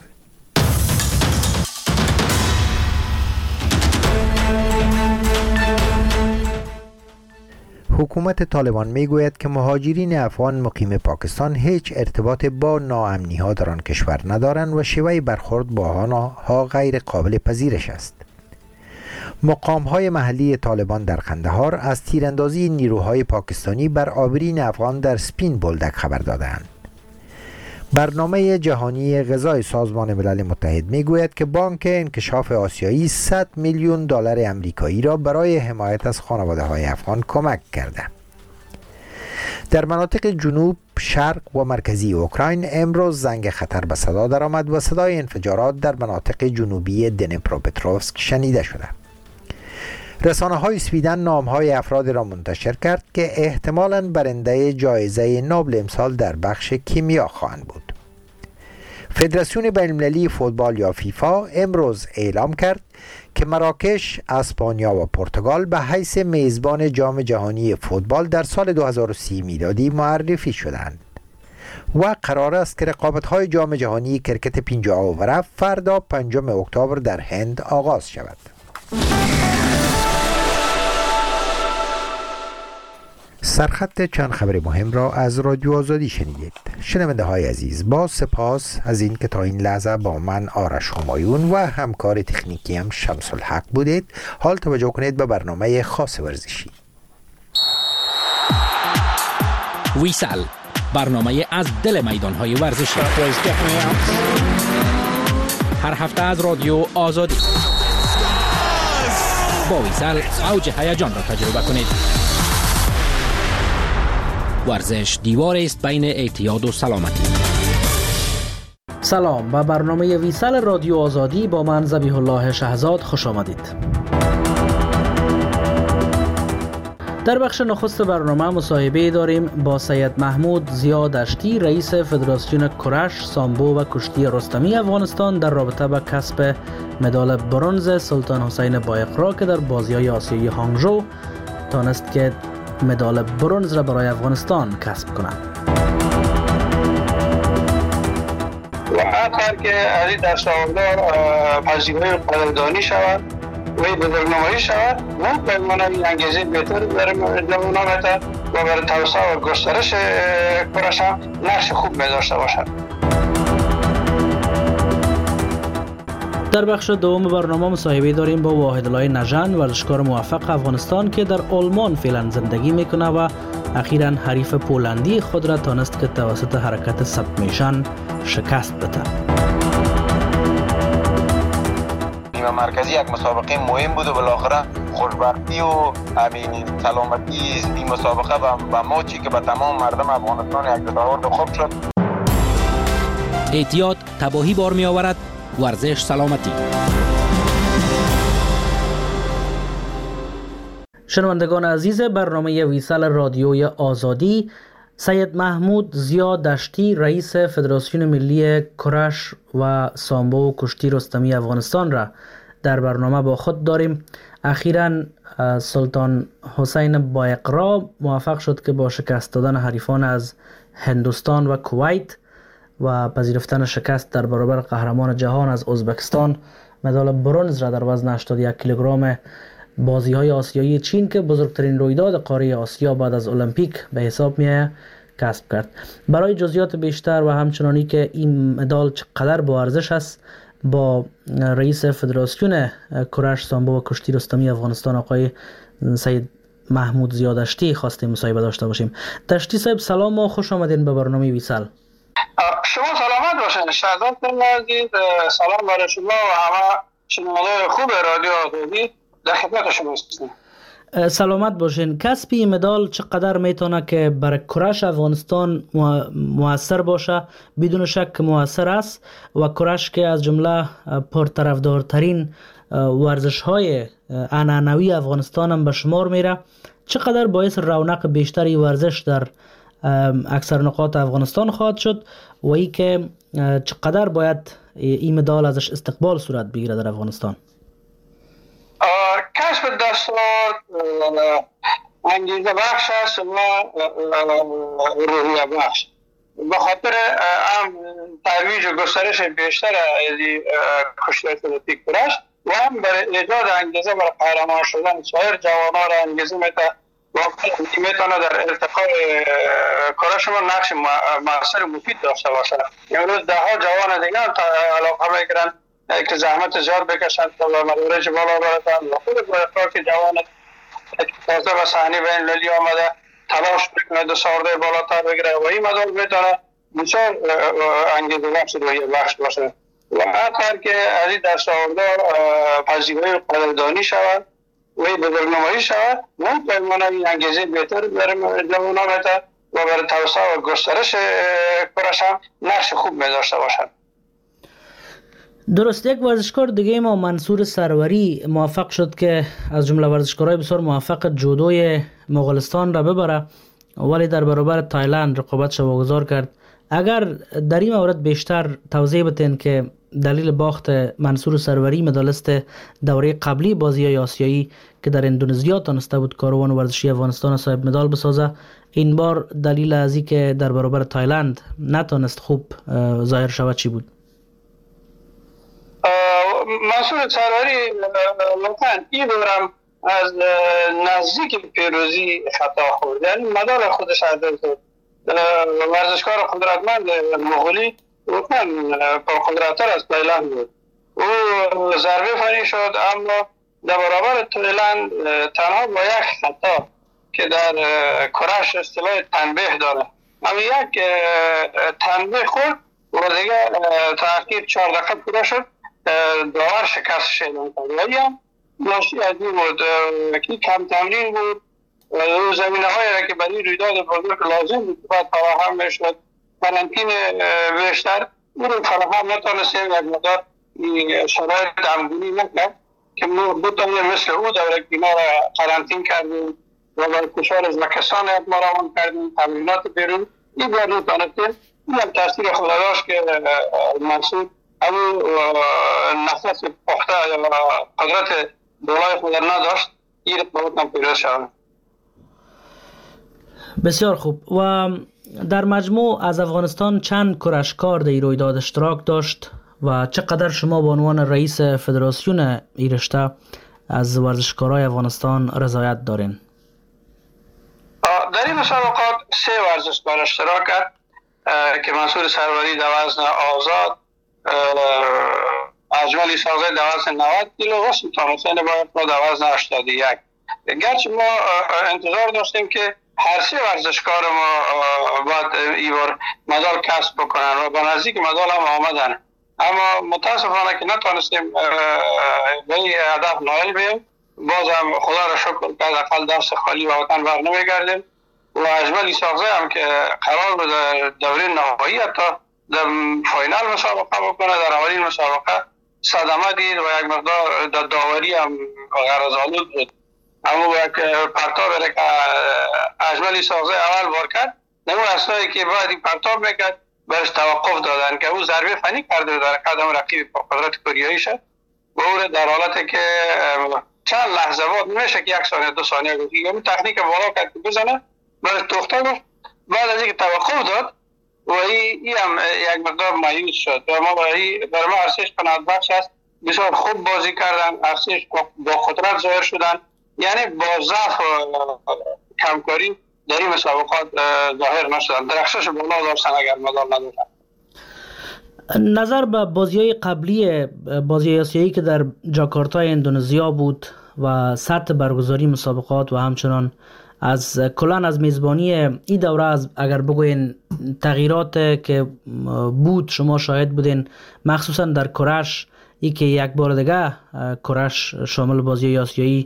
حکومت طالبان میگوید که مهاجرین افغان مقیم پاکستان هیچ ارتباط با ناامنی ها در آن کشور ندارند و شیوه برخورد با آنها غیر قابل پذیرش است. مقام های محلی طالبان در قندهار از تیراندازی نیروهای پاکستانی بر آبرین افغان در سپین بولدک خبر دادند. برنامه جهانی غذای سازمان ملل متحد میگوید که بانک انکشاف آسیایی صد میلیون دلار آمریکایی را برای حمایت از خانواده های افغان کمک کرده. در مناطق جنوب، شرق و مرکزی اوکراین امروز زنگ خطر به صدا درآمد و صدای انفجارات در مناطق جنوبی دنیپروپتروفسک شنیده شده. رسانه های سویدن نام های افراد را منتشر کرد که احتمالاً برنده جایزه نوبل امسال در بخش کیمیا خواهند بود. فدراسیون بین المللی فوتبال یا فیفا امروز اعلام کرد که مراکش، اسپانیا و پرتغال به حیث میزبان جام جهانی فوتبال در سال دو هزار و سی میلادی معرفی شدند و قرار است که رقابت‌های جام جهانی کرکت پنجاه اوور فردا پنجم اکتبر در هند آغاز شود. سرخط چند خبر مهم را از رادیو آزادی شنیدید. شنونده های عزیز، با سپاس از این که تا این لحظه با من آرش همایون و همکار تکنیکی هم شمس الحق بودید. حال توجه کنید به برنامه خاص ورزشی. ویسل، برنامه از دل میدان های ورزشی، هر هفته از رادیو آزادی. با ویسل اوج هیجان را تجربه کنید. ورزش دیوار است بین اعتیاد و سلامتی. سلام، به برنامه ویسل رادیو آزادی با من ذبیح الله شهزاد خوش آمدید. در بخش نخست برنامه مصاحبه داریم با سید محمود ضیا دشتی، رئیس فدراسیون کرش، سامبو و کشتی رستمی افغانستان، در رابطه با کسب مدال برنز سلطان حسین بایقرا که در بازی‌های آسیایی هانگژو تانست که مدال برنز را برای افغانستان کسب کنند. و اگر که از این دستاوردار پذیرای قدردانی شود و بزرگنمایی شود و به معنی انگیزه بهتر برای جوانان و برای توسعه و گسترش کرش هم نقش خوب داشته باشد. در بخش دوم برنامه مصاحبه داریم با واحدالله نژند، ورزشکار موفق افغانستان که در آلمان فعلا زندگی میکنه و اخیراً حریف پولندی خود را تانست که توسط حرکت سبمیشن شکست بده. نیمه مرکزی یک مسابقه مهم بود و بالاخره خوشبختی و همین سلامتی این مسابقه و ماچی که به تمام مردم افغانستان یک دستاورد خوب شد. اعتیاد تباهی بار می آورد، ورزش سلامتی. شنوندگان عزیز برنامه ویسل رادیوی آزادی، سید محمود ضیا دشتی، رئیس فدراسیون ملی کرش و سامبو و کشتی رستمی افغانستان را در برنامه با خود داریم. اخیراً سلطان حسین بایقرا موفق شد که با شکست دادن حریفان از هندوستان و کویت و پذیرفتن شکست در برابر قهرمان جهان از ازبکستان مدال برنز را در وزن هشتاد و یک کیلوگرم بازی‌های آسیایی چین که بزرگترین رویداد قاره آسیا بعد از المپیک به حساب می‌آید کسب کرد. برای جزئیات بیشتر و همچنانی که این مدال چقدر با ارزش است با رئیس فدراسیون کرش، سامبو و کشتی رستمی افغانستان آقای سید محمود ضیا دشتی خواستیم مصاحبه داشته باشیم. دشتی صاحب سلام و خوش آمدین به برنامه ویسل. شما سلامت باشین. شهزاد عزیز، سلام برای شما و همه شنوندگان خوب رادیو آزادی، در خدمت شما هستم. سلامت باشین. کسب این مدال چقدر میتونه که برای کرش افغانستان موثر باشه؟ بدون شک موثر است و کرش که از جمله پرطرفدارترین ورزش های عنعنوی افغانستان هم به شمار میره. چقدر باعث رونق بیشتری ورزش در اکثر نقاط افغانستان خواهد شد و ای که چقدر باید این مدال ازش استقبال صورت بگیره در افغانستان؟ کسب دستور انگیزه بخش است و روحیه بخش، به خاطر هم ترویج و گسترش بیشتر از کشتی اتلتیک کرش و هم برای ایجاد انگیزه برای قهرمان شدن سایر جوانان را انگیزه میتونه میتونه در ارتقاء کرش ما نقش مؤثر مفید داشته باشه. امروز ده ها جوان دیگه علاقه میگیرن که زحمت زیاد بکشن تا به مدارج بالا برسن و خود با که جوان تازه به صحنه بین المللی آمده تلاش بکنه دو سارده بالاتر بگیره و این مدال میتونه بسیار انگیزه بخش روحیه بخش باشه و حتی که از این دستاوردار پذیرای قدردانی شود و این بزرگنمایی شود و پیمانه این انگیزه بهتر برای جوانان میتونه و برای توسعه و گسترش کرش هم نقش خوب می داشته باشد. درست. یک ورزشکار دیگه ما منصور سروری موفق شد که از جمله ورزشکارهای بسیار موفق جودوی مغولستان را ببره ولی در برابر تایلند رقابتش واگذار کرد. اگر در این مورد بیشتر توضیح بتین که دلیل باخت منصور سروری مدالست دوره قبلی بازی‌های آسیایی که در اندونزیا تانسته بود کاروان ورزشی افغانستان صاحب مدال بسازه، این بار دلیل از این که در برابر تایلند نتانست خوب ظاهر شود چی بود؟ منصور سروری لطفاً این دورم از نزدیک پیروزی خطا خورد، یعنی مدال خودش عدل کرد. ورزشکار قدرتمند مغولی لطفاً پرقدرت‌تر از تایلند بود. او ضربه فنی شد اما در برابر تایلند تنها با یک خطا که در کرش اصطلاح تنبیه داره اما یک تنبیه خورد و دیگه تحقیق چهار دقیقه پوره شد داور شکستش اعلام کرد. ولی هم ناشی از این بود که کم تمرین بود و زمینه هایی که برای رویداد بزرگ لازم بود باید فراهم میشد قرنطینه بیشتر او رو فراهم نتانستیم یک مقدار شرایط دمگونی نکرد که ما بتانیم مثل او دوره کنار قرنطین کردیم و برای کشار ازبکستان ما روان کردیم تمرینات بیرون این بار نتانستیم. این هم تاثیر خود داشت که منصور او نفس پخته یا قدرت بالای خود نداشت این رقابت هم پیروز شد. بسیار خوب. و در مجموع از افغانستان چند کرشکار در این رویداد اشتراک داشت و چقدر شما به عنوان رئیس فدراسیون این رشته از ورزشکارای افغانستان رضایت دارین؟ در این مسابقات سه ورزشکار اشتراک کرد که منصور سروری در وزن آزاد، اجمل سازه در وزن نود کیلو و سلطان حسین باید در وزن هشتاد و یک. گرچه ما انتظار داشتیم که هر سه ورزشکار ما باید این بار مدال کسب بکنن و به نزدیک مدال هم آمدن اما متاسفانه که نتونستیم به این هدف نائل بیم. باز هم خدا را شکر که از اقل دست خالی و وطن بر نمیگردیم و اجمل سازه هم که قرار بود در دوره نهایی حتی در فاینال مسابقه بکنه در اولین مسابقه صدمه دید و یک مقدار در داوری هم غرض‌آلود بود اما یک پرتاب را که اجمل سازه اول بار کرد نمو اصلایی که باید این پرتاب میکرد برش توقف دادن که او ضربه فنی کرده در قدم رقیب با قدرت کوریایی شد و او در حالتی که چند لحظه بعد نمیشه که یک ثانیه دو ثانیه گفت یعنی تکنیک بالا کرد که بزنه برش توخته گفت بعد از اینکه توقف داد و این هم یک مقدار مایوس شد و ما برای در ما ارسش قناعت بخش است. بسیار خوب بازی کردن، ارسش با قدرت ظاهر شدن، یعنی با ضعف و کمکاری در این مسابقات ظاهر نشدن، درخشش بالا داشتن اگر مدال نداشتن. نظر به بازی‌های قبلی بازی آسیایی که در جاکارتا اندونزیا بود و سطح برگزاری مسابقات و همچنان از کلان از میزبانی این دوره از اگر بگوین تغییرات که بود شما شاهد بودین مخصوصا در کرش ای که یک بار دیگه کرش شامل بازی آسیایی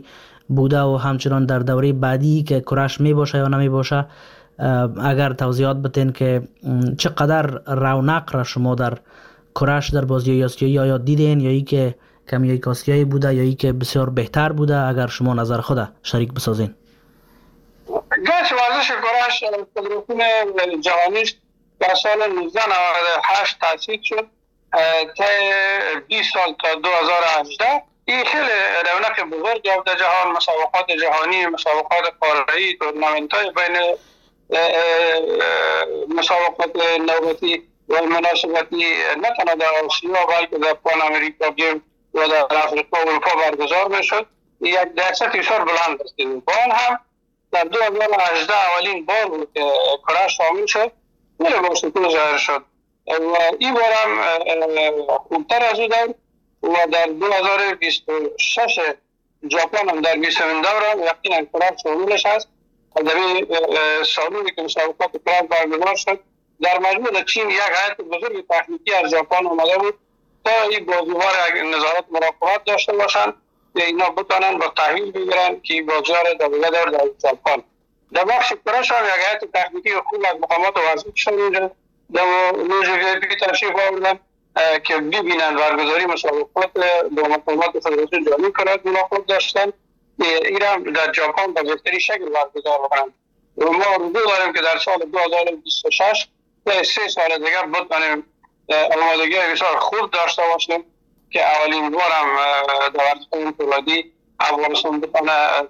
بوده و همچنان در دوره بعدی که کرش می باشه یا نمی باشه، اگر توضیحات بتین که چقدر رونق را شما در کرش در بازی آسیایی آیا دیدین، یا ای که کمی یک آسیایی بوده یا ای که بسیار بهتر بوده؟ اگر شما نظر خود شریک بسازین. گرچه ورزش کرش فدراسیون جهانیش در سال نوزده نود و هشت تأسیس شد تا بیست سال تا دو هزار و هجده. این خیلی رونق بزرگ در جهان، مسابقات جهانی، مسابقات قاره‌ای، تورنمنت‌های بین مسابقات نوبتی و مناسبتی نه تنها در آسیا بلکه در پان امریکا گیم و در افریقا و اروپا برگزار میشد. یک درصد بسیار بلند است. با آن هم در دو هزار و هجده اولین بار بود که کرش شامل شد، خیلی با شکوه ظاهر شد و این بار هم خوبتر از او دار و در دو هزار و بیست و شش ژاپن هم در بیستمین دور یقینا کرش شاملش هست. در سالونی که مسابقات کرش برگزار شد در مجموع چین یک هیئت بزرگ تکنیکی از ژاپن آمده بود تا این بازی‌ها را نظارت مراقبت داشته باشند که اینا بتونن با تحویل بگیرن که بازی‌ها را در در در ژاپن. در بخش کرش هم یک هیئت تکنیکی خوب از مقامات ورزشی اونجا در لوژ وی پی تشریف آوردن که ببینن برگزاری مسابقات با مقامات فدراسیون جهانی کرش مراقبت داشتن. این را در ژاپن به بهترین شکل برگزار بکنن. و ما رو داریم که در سال دو هزار و بیست و شش تا سه سال دیگر بتونیم آمادگی بسیار خوب داشته باشیم که اولین بار هم در ورزش فولادی افغانستان بتونه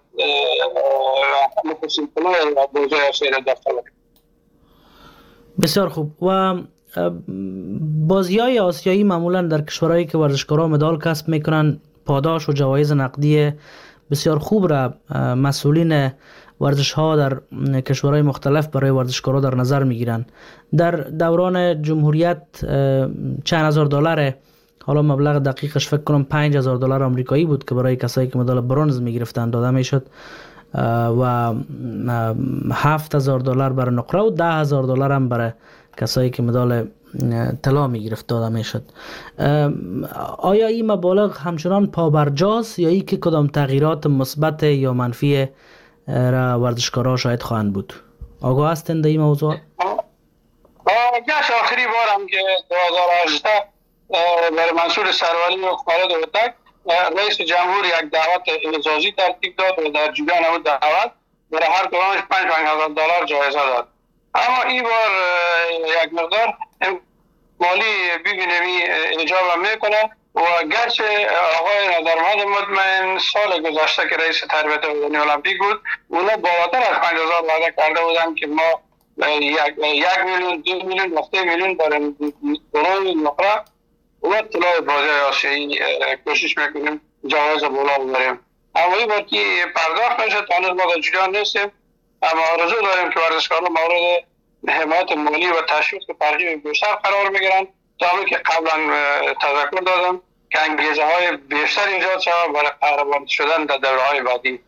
مخصوصی کنه و بازی آسیایی را داشته باشه. بسیار خوب. و بازی‌های آسیایی معمولا در کشورهایی که ورزشکاران مدال کسب میکنن پاداش و جوایز نقدی بسیار خوب را مسئولین ورزش ها در کشورهای مختلف برای ورزشکارا در نظر میگیرن. در دوران جمهوریت چند هزار دلار، حالا مبلغ دقیقش فکر کنم پنج هزار دلار آمریکایی بود که برای کسایی که مدال برنز میگرفتن داده میشد و هفت هزار دلار برای نقره و ده هزار دلار هم برای کسایی که مدال طلا میگرفت داده میشد. آیا این مبالغ همچنان پابرجاست یا ای که کدام تغییرات مثبت یا منفی را ورزشکارا شاید خواهند بود؟ آگاه هستند در این موضوع؟ گشت آخری بارم که دو هزار و هجده برای منصور سروری و خالد هوتک رئیس جمهور یک دعوت اعزازی ترتیب داد و در جریان اون دعوت برای هر کدامش پنج پنج هزار دلار جایزه داد. اما این بار یک مقدار مالی ببینیم ایجاب میکنه و گرچه آقای نظرمند مطمئن سال گذشته که رئیس تربیت بدنی المپیک بود اونا بالاتر از پنج هزار وعده کرده بودن که ما یک میلیون دو میلیون و سه میلیون برای برای نقره و طلای بازی آسیایی کوشش میکنیم جوایز بالا ببریم. اما این بار که پرداخت میشه تا ما در جریان نیستیم، اما آرزو داریم که ورزشکاران مورد حمایت مالی و تشویق ترغیب بیشتر قرار میگیرن تا همین که قبلا تذکر دادم که انگیزه های بیشتر ایجاد شود برای قهرمان شدن در دوره‌های بعدی.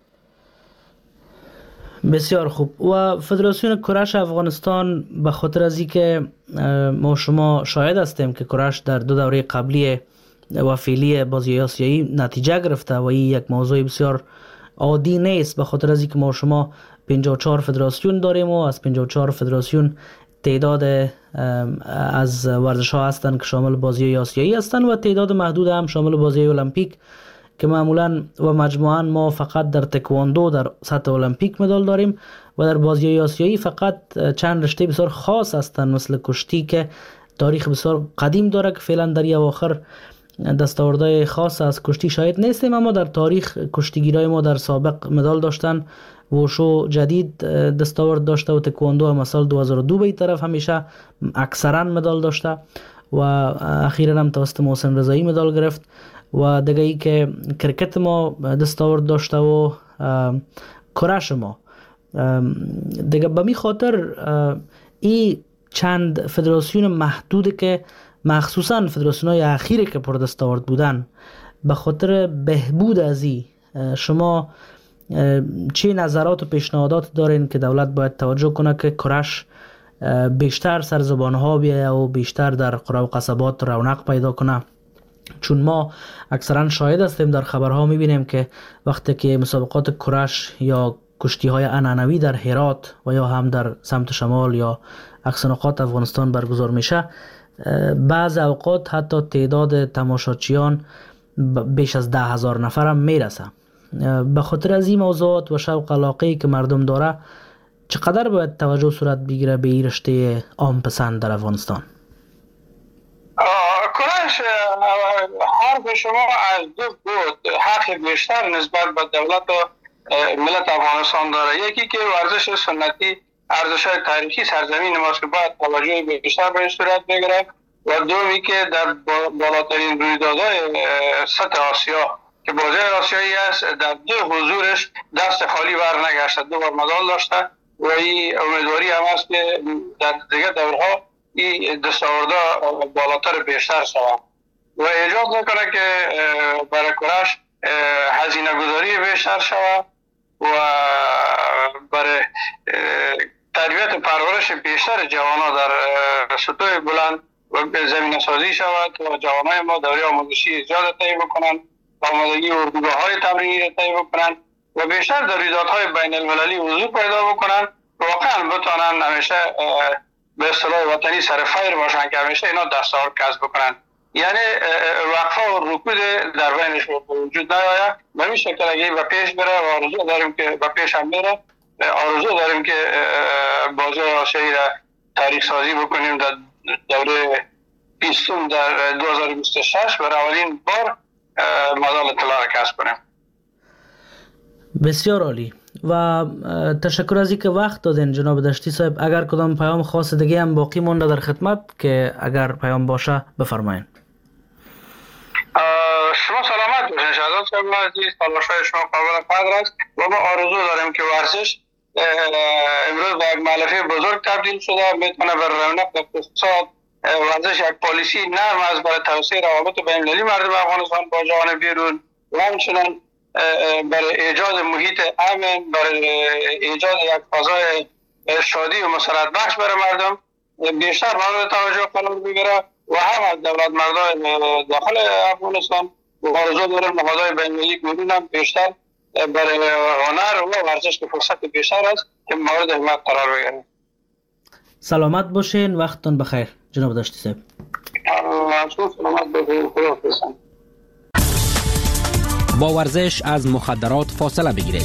بسیار خوب. و فدراسیون کرش افغانستان به خاطر از اینکه ما شما شاهد هستیم که کرش در دو دوره قبلی و فعلی بازی آسیایی نتیجه گرفته و این یک موضوع بسیار عادی نیست، به خاطر از اینکه ما شما پنجاه و چهار فدراسیون داریم و از پنجاه و چهار فدراسیون تعداد از ورزش ها هستند که شامل بازی آسیایی هستند و تعداد محدود هم شامل بازی المپیک که معمولا و مجموعاً ما فقط در تکواندو در سطح المپیک مدال داریم و در بازی آسیایی فقط چند رشته بسیار خاص هستند مثل کشتی که تاریخ بسیار قدیم داره که فعلا در اواخر دستاوردهای خاص از کشتی شاید نیستیم، اما در تاریخ کشتیگیرای ما در سابق مدال داشتن. ووشو جدید دستاورد داشته و تکواندو هم سال دو هزار و دو به این طرف همیشه اکثرا مدال داشته و اخیرا هم توسط محسن رضایی مدال گرفت و دیگه ای که کرکت ما دستاورد داشته و کرش ما دیگه. به می خاطر این چند فدراسیون محدود که مخصوصا فدراسیون های اخیری که پر دستاورد بودن، به خاطر بهبود از این شما چه نظرات و پیشنهادات دارین که دولت باید توجه کنه که کرش بیشتر سر زبان ها بیایه و بیشتر در قرى و قصبات رونق پیدا کنه چون ما اکثرا شاهد هستیم در خبرها میبینیم که وقتی که مسابقات کرش یا کشتی های عنعنوی در هرات و یا هم در سمت شمال یا اقصی نقاط افغانستان برگزار میشه، بعض اوقات حتی تعداد تماشاچیان بیش از ده هزار نفر هم میرسه. به خاطر از این موضوعات و شوق علاقه‌ای که مردم داره، چقدر باید توجه صورت بگیره به این رشته عام پسند در افغانستان؟ کرش حرف شما از دو بود حق بیشتر نسبت به دولت و ملت افغانستان داره. یکی که ورزش سنتی، ارزش‌های تاریخی سرزمین ماست که باید توجه بیشتر به صورت بگیره، و دومی که در بالاترین رویدادهای سطح آسیا که بازی آسیایی است در دو حضورش دست خالی بر نگشته، دو بار مدال داشته و این امیدواری هم است که در دیگه دورها این دستاوردها بالاتر بیشتر شود و ایجاد میکنه که برای کرش هزینه گذاری بیشتر شود و برای تربیت پرورش بیشتر جوانان در سطوح بلند و زمینه سازی شود و جوانای ما دوره آموزشی ایجاد طی بکنن، آمادگی اردوگاه های تمرینی را طی بکنن و بیشتر در رویدادهای بین المللی حضور پیدا بکنن، واقعا بتونن همیشه به اصطلاح وطنی سر فیر باشن که همیشه اینا دستاورد کسب بکنن. یعنی وقفه و رکود در بینش وجود نیاید. به این شکل اگه به پیش بره و آرزو داریم که به پیش هم بره، آرزو داریم که بازی آسیایی را تاریخ سازی بکنیم در دوره بیستم در دو هزار و بیست و شش برای اولین بار مدال طلا را کسب کنیم. بسیار عالی و تشکر از اینکه وقت دادین جناب دشتی صاحب. اگر کدام پیام خاص دیگه هم باقی مونده در خدمت که اگر پیام باشه بفرمایید. شما سلامت باشین شهزاد صاحب عزیز، تلاش‌های شما قابل قدر است و ما آرزو داریم که ورزش امروز به یک مؤلفه بزرگ تبدیل شده، میتونه بر رونق اقتصاد ورزش یک پالیسی نرم است برای توسعه روابط بین‌المللی مردم افغانستان با جهان بیرون و همچنین برای ایجاد محیط امن، برای ایجاد یک فضای شادی و مسرت بخش برای مردم بیشتر مورد توجه قرار بگیره و هم از دولت مردان داخل افغانستان آرزو داریم نهادهای بین‌المللی بیرون هم بیشتر برای هنر و ورزش که فرصت بیشتر است که مورد حمایت قرار بگیره. سلامت باشین، وقتتون بخیر جناب دشتی صاحب. سلامت باشین، خداحافظ. با ورزش از مخدرات فاصله بگیرید.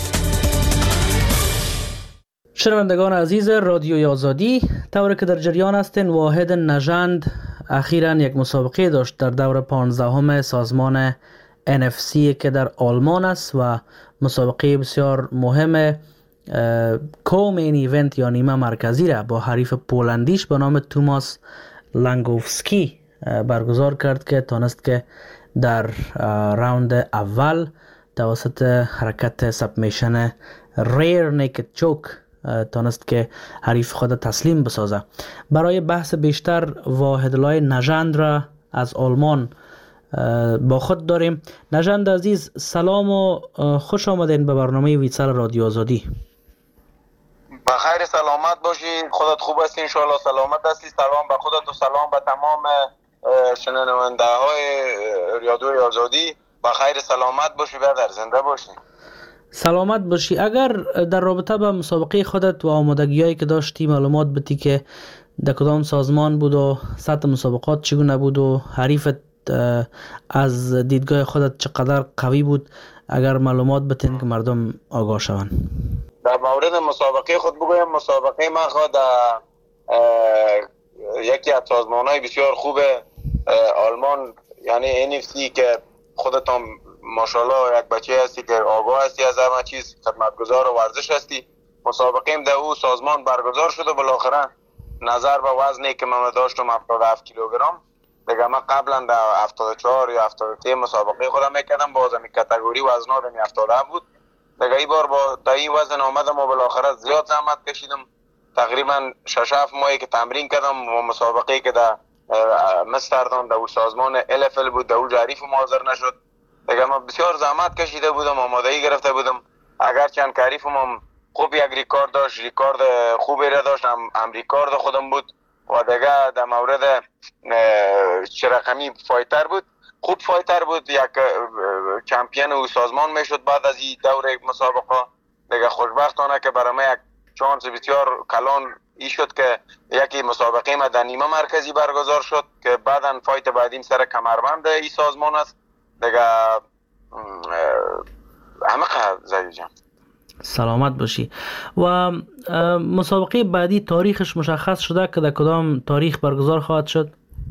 شنوندگان عزیز رادیوی آزادی، طوری که در جریان هستین، واحد نژند اخیراً یک مسابقه داشت در دور پانزدهم سازمان ان اف سی که در آلمان است و مسابقه بسیار مهم کومین ایونت یا نیمه مرکزی را با حریف پولندیش به نام توماس لنگوفسکی برگزار کرد که تانست که در راوند اول توسط حرکت سبمیشن ریر نیکد چوک تانست که حریف خود تسلیم بسازه. برای بحث بیشتر واحدلای نژند را از آلمان با خود داریم. نژند عزیز سلام و خوش آمدین به برنامه ویسال رادیو آزادی. بخیر سلامت باشی، خودت خوب هستی انشاءالله سلامت هستی. سلام به خودت و سلام به تمام شنونده های رادیوی آزادی. بخیر سلامت باشی برادر، زنده باشی. سلامت باشی. اگر در رابطه با مسابقه خودت و آمادگی‌هایی که داشتی معلومات بدی که در کدام سازمان بود و سطح مسابقات چگونه بود و حریفت از دیدگاه خودت چقدر قوی بود، اگر معلومات بتین که مردم آگاه شوند. در مورد مسابقه خود بگویم، مسابقه من خود یکی از سازمان‌های بسیار خوب آلمان یعنی ان اف سی که خودتان ماشاءالله یک بچه هستی که آگاه هستی از همه چیز، خدمتگزار و ورزش هستی. مسابقه در او سازمان برگزار شده. بالاخره نظر به وزنی که من داشتم هفتاد و هفت کیلوگرم، دیگه من قبلا در هفتاد و چهار یا هفتاد و سه مسابقه خودم میکردم، باز می کاتگوری وزنا می هفتاد و هفت بود. دیگه این بار با تا این وزن آمدم و بالاخره زیاد زحمت کشیدم. تقریبا شش هفت ماهی که تمرین کردم و مسابقه که در مستردان در سازمان ال اف ال بود، در اونجا حریف حاضر نشد. دیگه من بسیار زحمت کشیده بودم، آمادگی گرفته بودم. اگر چند حریفم هم خوب یک ریکارد داشت، ریکارد خوبی را داشت، هم, هم ریکارد خودم بود و دیگه در مورد چه رقمی فایتر بود. خوب فایتر بود، یک چمپیون او سازمان میشد بعد از این دور مسابقه. دیگه خوشبختانه که برای من یک چانس بسیار کلان ای شد که یکی مسابقه ما در نیمه مرکزی برگزار شد که بعداً فایت بعدیم سر کمربند ای سازمان است دیگه. همه زیو جان سلامت باشی. و مسابقه بعدی تاریخش مشخص شده که در کدام تاریخ برگزار خواهد شد؟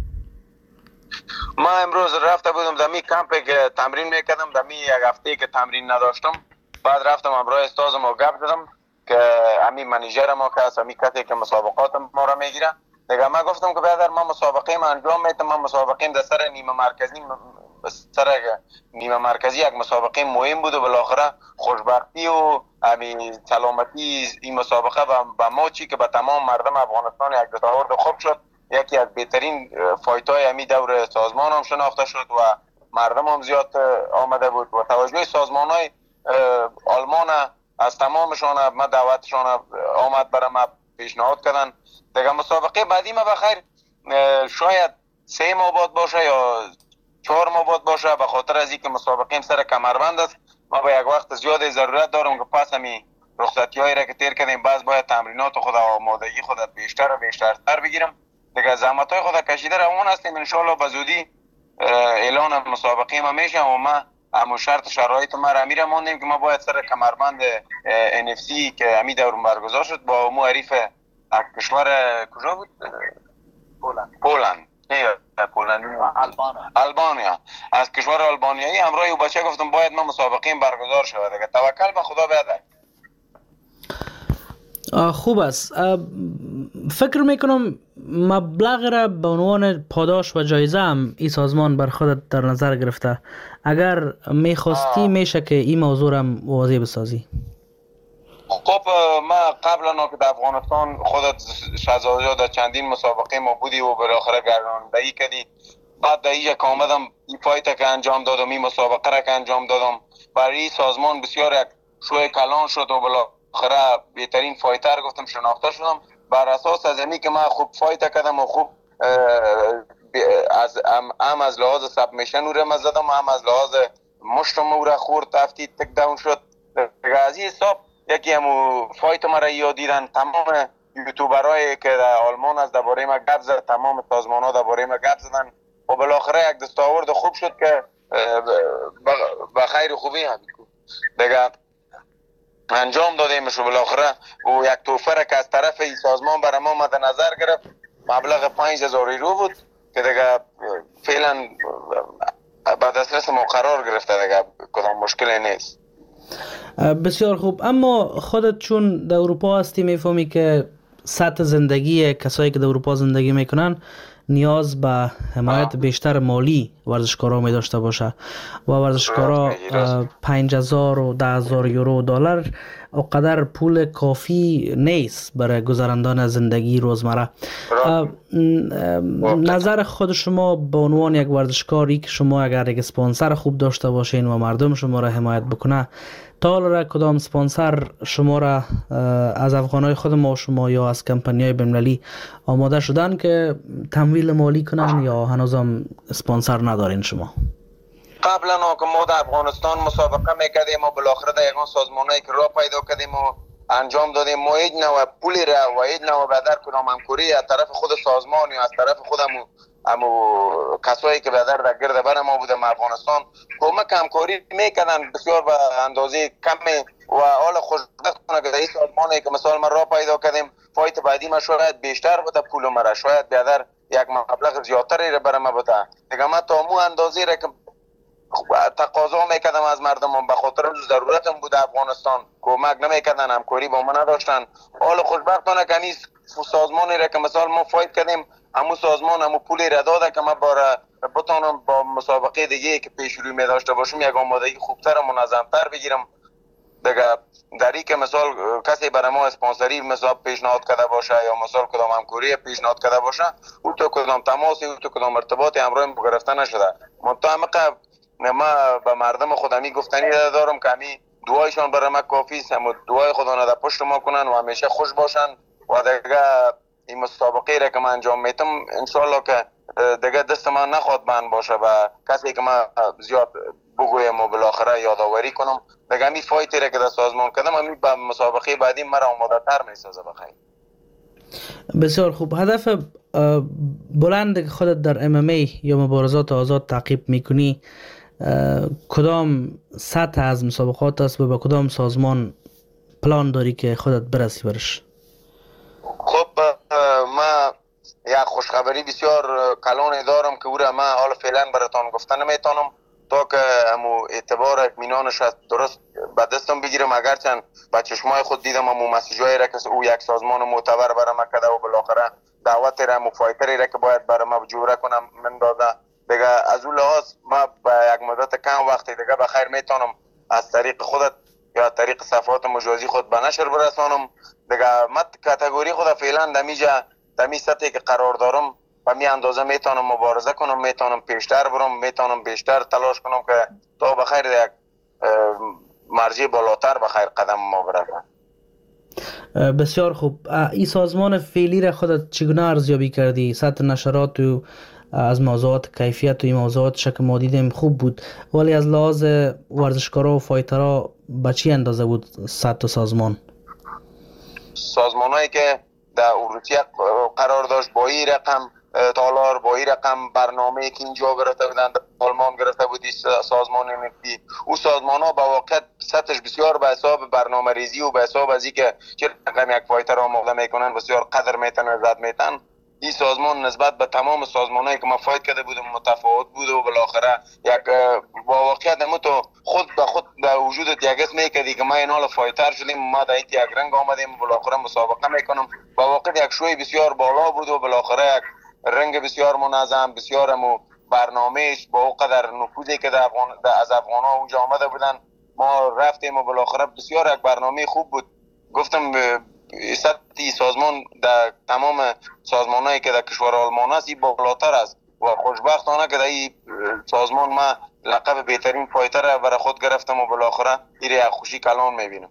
ما امروز رفته بودم دمی کمپی که تمرین میکردم، دمی یک هفته که تمرین نداشتم، بعد رفتم امروز استازم و گپ زدم که امی منیجر ما که هست، امی کسی که مسابقات ما را میگیره دیگه. ما گفتم که برادر ما مسابقه ما انجام میتم، ما مسابقه در سر نیمه مرکزی سر نیمه مرکزی یک مسابقه مهم بود و بالاخره خوشبختی و امی سلامتی این مسابقه به ما چی که به تمام مردم افغانستان یک دستاورد خوب شد. یکی از بهترین فایت های امی دور سازمان هم شناخته شد و مردم هم زیاد آمده بود و توجه سازمان های آلمان از تمامشان ما دعوتشان آمد برای ما پیشنهاد کردن. دیگه مسابقه بعدی ما بخیر شاید سه ماه بعد باشه یا چهار ماه بعد باشه، به خاطر از اینکه مسابقه سر کمربند است. ما به یک وقت زیاد ضرورت دارم که پس همی رخصتی هایی را که تیر کردیم باز باید تمرینات خود آمادگی خود بیشتر و بیشتر تر بگیرم دیگه. زحمت های خود کشیده روان هستیم، ان شاء الله به زودی اعلان مسابقه ما میشه و ما همون شرط شرایط ما را میره ماندیم که ما باید سر کمربند ان اف سی که امی دور برگزار شد با مو حریف کشور کجا بود؟ پولند. پولند نه پولند البانیا. البانیا از کشور آلبانیایی همراه او بچه گفتم باید ما مسابقه برگزار شود دیگه. توکل به خدا بیاد. خوب است. فکر میکنم مبلغ را به عنوان پاداش و جایزه هم این سازمان بر خودت در نظر گرفته. اگر میخواستی میشه که این موضوع را واضح بسازی. خب ما قبلا که در افغانستان خودت شهزادی در چندین مسابقه ما بودی و بالاخره گرداندهی کردی. بعد در اینجا که آمدم این فایت که انجام دادم، این مسابقه را که انجام دادم، برای سازمان بسیار یک شوی کلان شد و بالاخره بهترین فایتر گفتم شناخته شدم. بر اساس از اینکه من خوب فایت کردم و خوب از هم از لحاظ سبمیشن او را زدم، هم از لحاظ مشتم او را خورد تفتی تک داون شد. از این حساب یکی همو فایت ما را یاد دیدن تمام یوتیوبرایی که در آلمان از درباره ما گپ زد، تمام سازمان ها درباره ما گپ زدن و بالاخره یک دستاورد خوب شد که به خیر خوبی هم دیگه انجام دادیمش و بالاخره و یک توفه را که از طرف این سازمان برای ما مد نظر گرفت مبلغ پنج هزار یورو بود که دیگه فعلا به دسترس ما قرار گرفته دیگه کدام مشکلی نیست. بسیار خوب. اما خودت چون در اروپا هستی میفهمی که سطح زندگی کسایی که در اروپا زندگی میکنن نیاز به حمایت بیشتر مالی ورزشکارا می داشته باشه و ورزشکارا پنج هزار و ده هزار یورو و دلار اقدر پول کافی نیست برای گذراندن زندگی روزمره. نظر خود شما به عنوان یک ورزشکاری که شما اگر یک اسپانسر خوب داشته باشین و مردم شما را حمایت بکنه، تا حالا کدام اسپانسر شما را از افغانای خود ما و شما یا از کمپانی‌های بین‌المللی آماده شدن که تمویل مالی کنن یا هنوزم اسپانسر ندارین شما؟ قبلا که ما در افغانستان مسابقه میکردیم و بالاخره در یگان سازمانایی که راه پیدا کردیم و انجام دادیم، ما هیچ نوع پولی را و هیچ نوع بدر کنم همکاری از طرف خود سازمان یا از طرف خودمو امو کسایی که بدر در گرد بر ما بودم افغانستان کمک همکاری میکردن بسیار به اندازه کمی و حال خوشبختانه که در این سازمانی که مثال ما راه پیدا کردیم فایت بعدی ما شاید بیشتر بوده پول مرا، شاید بدر یک مبلغ زیادتری را بر ما بوده دیگه. ما تا مو اندازه را که تقاضا میکردم از مردم به خاطر ضرورتم بود افغانستان کمک نمیکردن، همکاری با ما نداشتن. حالا خوشبختانه که نیست سازمانی را که مثال ما فایت کردیم همون سازمان همون پولی را داده که ما برای بتونم با مسابقه دیگه که پیش روی می داشته باشم یک آمادگی خوبتر و منظمتر بگیرم دیگه. در این که مثال کسی برای ما اسپانسری مثلا پیشنهاد کرده باشه یا مثال کدام همکاری پیشنهاد کرده باشه او تو کدام تماسی او تو کدام ارتباطی همراه گرفته نشده. منطقه ما به مردم خودمی گفتنی دارم که همی دعایشان برای ما کافی است، هم دعای خدا در پشت ما کنن و همیشه خوش باشن و دیگه این مسابقه را که من انجام میتم انشالله که دیگه دست من نخواد بند باشه و کسی که من زیاد بگویم و بالاخره یادآوری کنم دیگه همی فایتی را که در سازمان کردم همی به مسابقه بعدی مرا آماده تر می سازه. بخیر بسیار خوب. هدف بلند که خودت در ام ام ای یا مبارزات آزاد تعقیب میکنی کدام سطح از مسابقات است و به کدام سازمان پلان داری که خودت برسی برش؟ خب ما یک خوشخبری بسیار کلان دارم که او را من حال فعلا براتان گفتن نمیتونم تا که همو اعتبار اطمینانش درست به دستم بگیرم. اگرچند با چشمای خود دیدم همو مسیجایی را که او یک سازمان معتبر برای ما کرده و بالاخره دعوت را همو فایتری را که باید برای ما جوره کنم من داده دیگه. از اون لحاظ ما به یک مدت کم وقتی دیگه بخیر میتونم از طریق خودت یا طریق صفحات مجازی خود به نشر برسانم دیگه. من کاتگوری خود فعلا دمیجا دمی سطحی که قرار دارم و می اندازه میتونم مبارزه کنم، میتونم پیشتر برم، میتونم بیشتر تلاش کنم که تا بخیر یک مرجع بالاتر بخیر قدم ما برسم. بسیار خوب. این سازمان فعلی را خودت چگونه ارزیابی کردی؟ سطح نشرات و از موضوعات کیفیت و این موضوعات شکل ما دیدیم خوب بود، ولی از لحاظ ورزشکارا و فایترها به چی اندازه بود سطح سازمان؟ سازمان هایی که در اروپا قرار داشت با این رقم تالار، با این رقم برنامه که اینجا گرفته بودن، آلمان گرفته بودی سازمان نفتی، او سازمان ها به واقع سطحش بسیار به حساب برنامه ریزی و به حساب از این که چه رقم یک فایتر آماده میکنن بسیار قدر میتن و زد میتن. این سازمان نسبت به تمام سازمان هایی که ما فایت کرده بودم متفاوت بود و بالاخره یک با واقعیت همون تو خود به خود در وجودت یک اسم میکردی که ما این حال فایتر شدیم، ما در یک رنگ آمدیم بالاخره مسابقه میکنم. با واقع یک شوی بسیار بالا بود و بالاخره یک رنگ بسیار منظم، بسیار همون برنامهش با او قدر نفوذی که در افغان از افغان ها اونجا آمده بودن ما رفتیم و بالاخره بسیار یک برنامه خوب بود. گفتم سطحی سازمان در تمام سازمان هایی که در کشور آلمان است این بالاتر است و خوشبختانه که در این سازمان ما لقب بهترین فایتر برای خود گرفتم و بالاخره این یک خوشی کلان میبینم.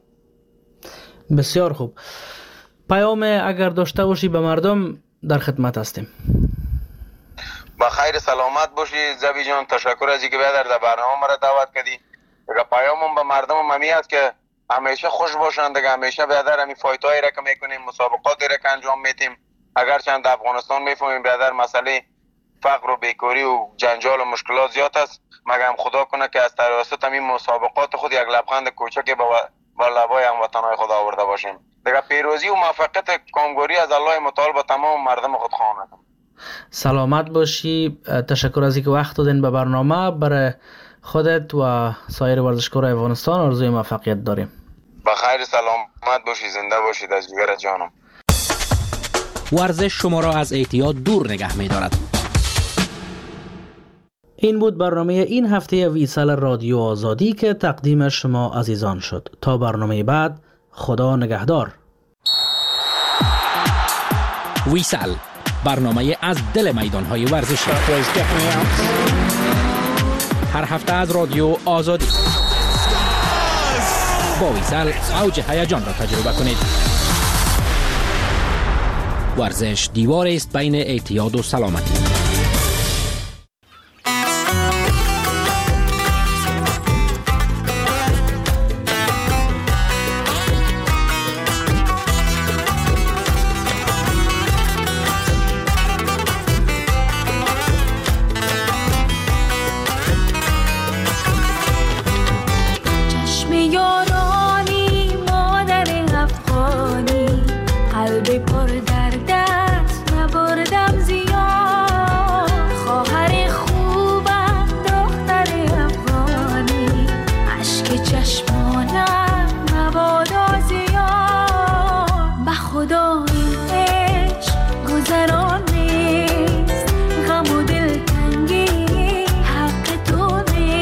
بسیار خوب. پیام اگر داشته باشی به مردم در خدمت هستیم. با خیر سلامت باشی زبی جان، تشکر از اینکه بیادر در برنامه مرا دعوت کردی. دیگه پیامم به مردم ممی است که همیشه خوش باشند دیگه، همیشه بیادر همین فایت هایی را که میکنیم، مسابقاتی را که انجام میتیم، اگر چند افغانستان میفهمیم بیادر مسئله فقر و بیکاری و جنجال و مشکلات زیاد است، مگم خدا کنه که از توسط همین مسابقات خود یک لبخند کوچکی به لبای هموطنان خود آورده باشیم. دیگه پیروزی و موفقیت کامگوری از الله متعال به تمام مردم خود خواهد. سلامت باشی. تشکر از اینکه وقت دادین به برنامه. برای خودت و سایر ورزشکار افغانستان آرزوی موفقیت داریم. با خیر سلامت باشی، زنده باشید از جگر جانم. ورزش شما را از اعتیاد دور نگه می دارد. این بود برنامه این هفته ویسال رادیو آزادی که تقدیم شما عزیزان شد. تا برنامه بعد، خدا نگهدار. ویسال، برنامه از دل میدانهای ورزشی. هر هفته از رادیو آزادی. با ویسال اوج هیجان را تجربه کنید. ورزش دیوار است بین اعتیاد و سلامتی.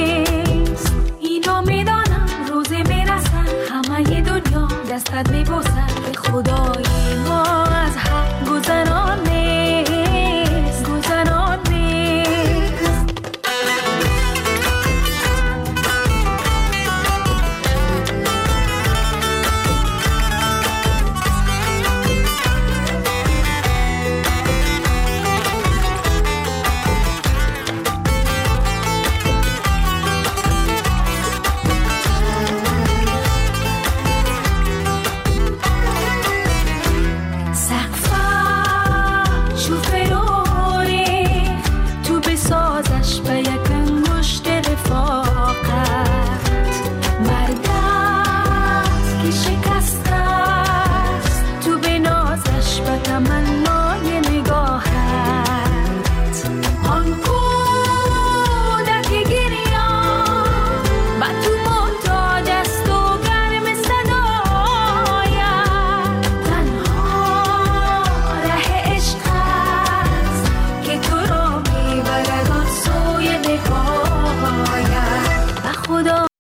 دستت میبوسم